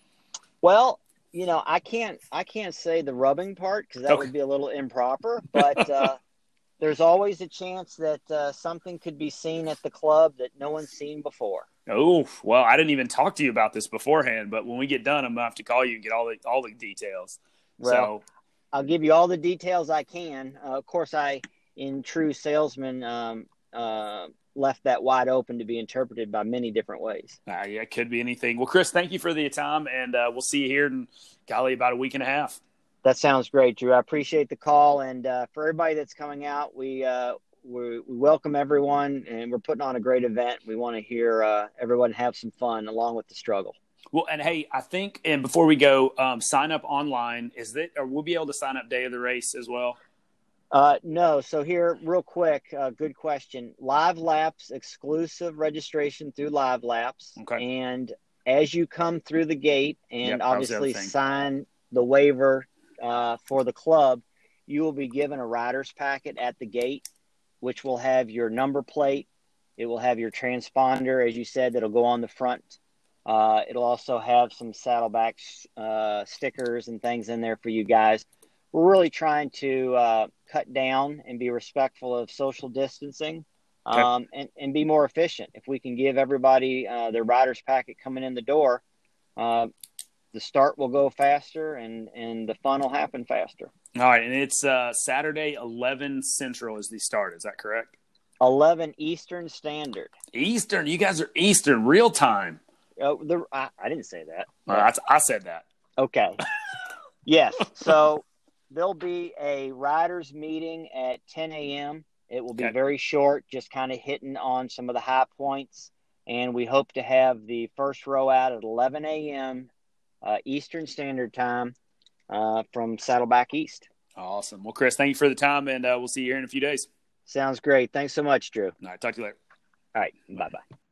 Well, you know, I can't I can't say the rubbing part because that Okay. would be a little improper, but uh, there's always a chance that uh, something could be seen at the club that no one's seen before. Oh, well, I didn't even talk to you about this beforehand, but when we get done, I'm going to have to call you and get all the all the details. Well, So, I'll give you all the details I can. Uh, of course, I, in true salesman, um, uh, left that wide open to be interpreted by many different ways. uh, yeah, it could be anything. Well, Chris, thank you for the time, and uh, we'll see you here in, golly, about a week and a half. That sounds great, Drew. I appreciate the call, and uh, for everybody that's coming out, we uh, we we welcome everyone, and we're putting on a great event. We want to hear uh, everyone have some fun along with the struggle. Well, and hey, I think, and before we go, um, sign up online. Is that, or we'll be able to sign up day of the race as well? Uh, no. So here, real quick, uh, good question. Live Laps exclusive registration through Live Laps. Okay. And as you come through the gate and Yep, that was the other obviously thing. sign the waiver uh, for the club, you will be given a rider's packet at the gate, which will have your number plate. It will have your transponder, as you said, that'll go on the front. Uh, it'll also have some saddleback uh, stickers and things in there for you guys. We're really trying to uh, cut down and be respectful of social distancing Okay. um, and, and be more efficient. If we can give everybody uh, their rider's packet coming in the door, uh, the start will go faster and, and the fun will happen faster. All right, and it's uh, Saturday, eleven Central is the start. Is that correct? eleven Eastern Standard. Eastern. You guys are Eastern, real time. Oh, the, I, I didn't say that. Uh, that's, I said that. Okay. Yes. So there'll be a riders meeting at ten a.m. It will be Okay. very short, just kind of hitting on some of the high points. And we hope to have the first row out at eleven a.m. Uh, Eastern Standard Time uh, from Saddleback East. Awesome. Well, Chris, thank you for the time, and uh, we'll see you here in a few days. Sounds great. Thanks so much, Drew. All right, talk to you later. All right. Bye-bye.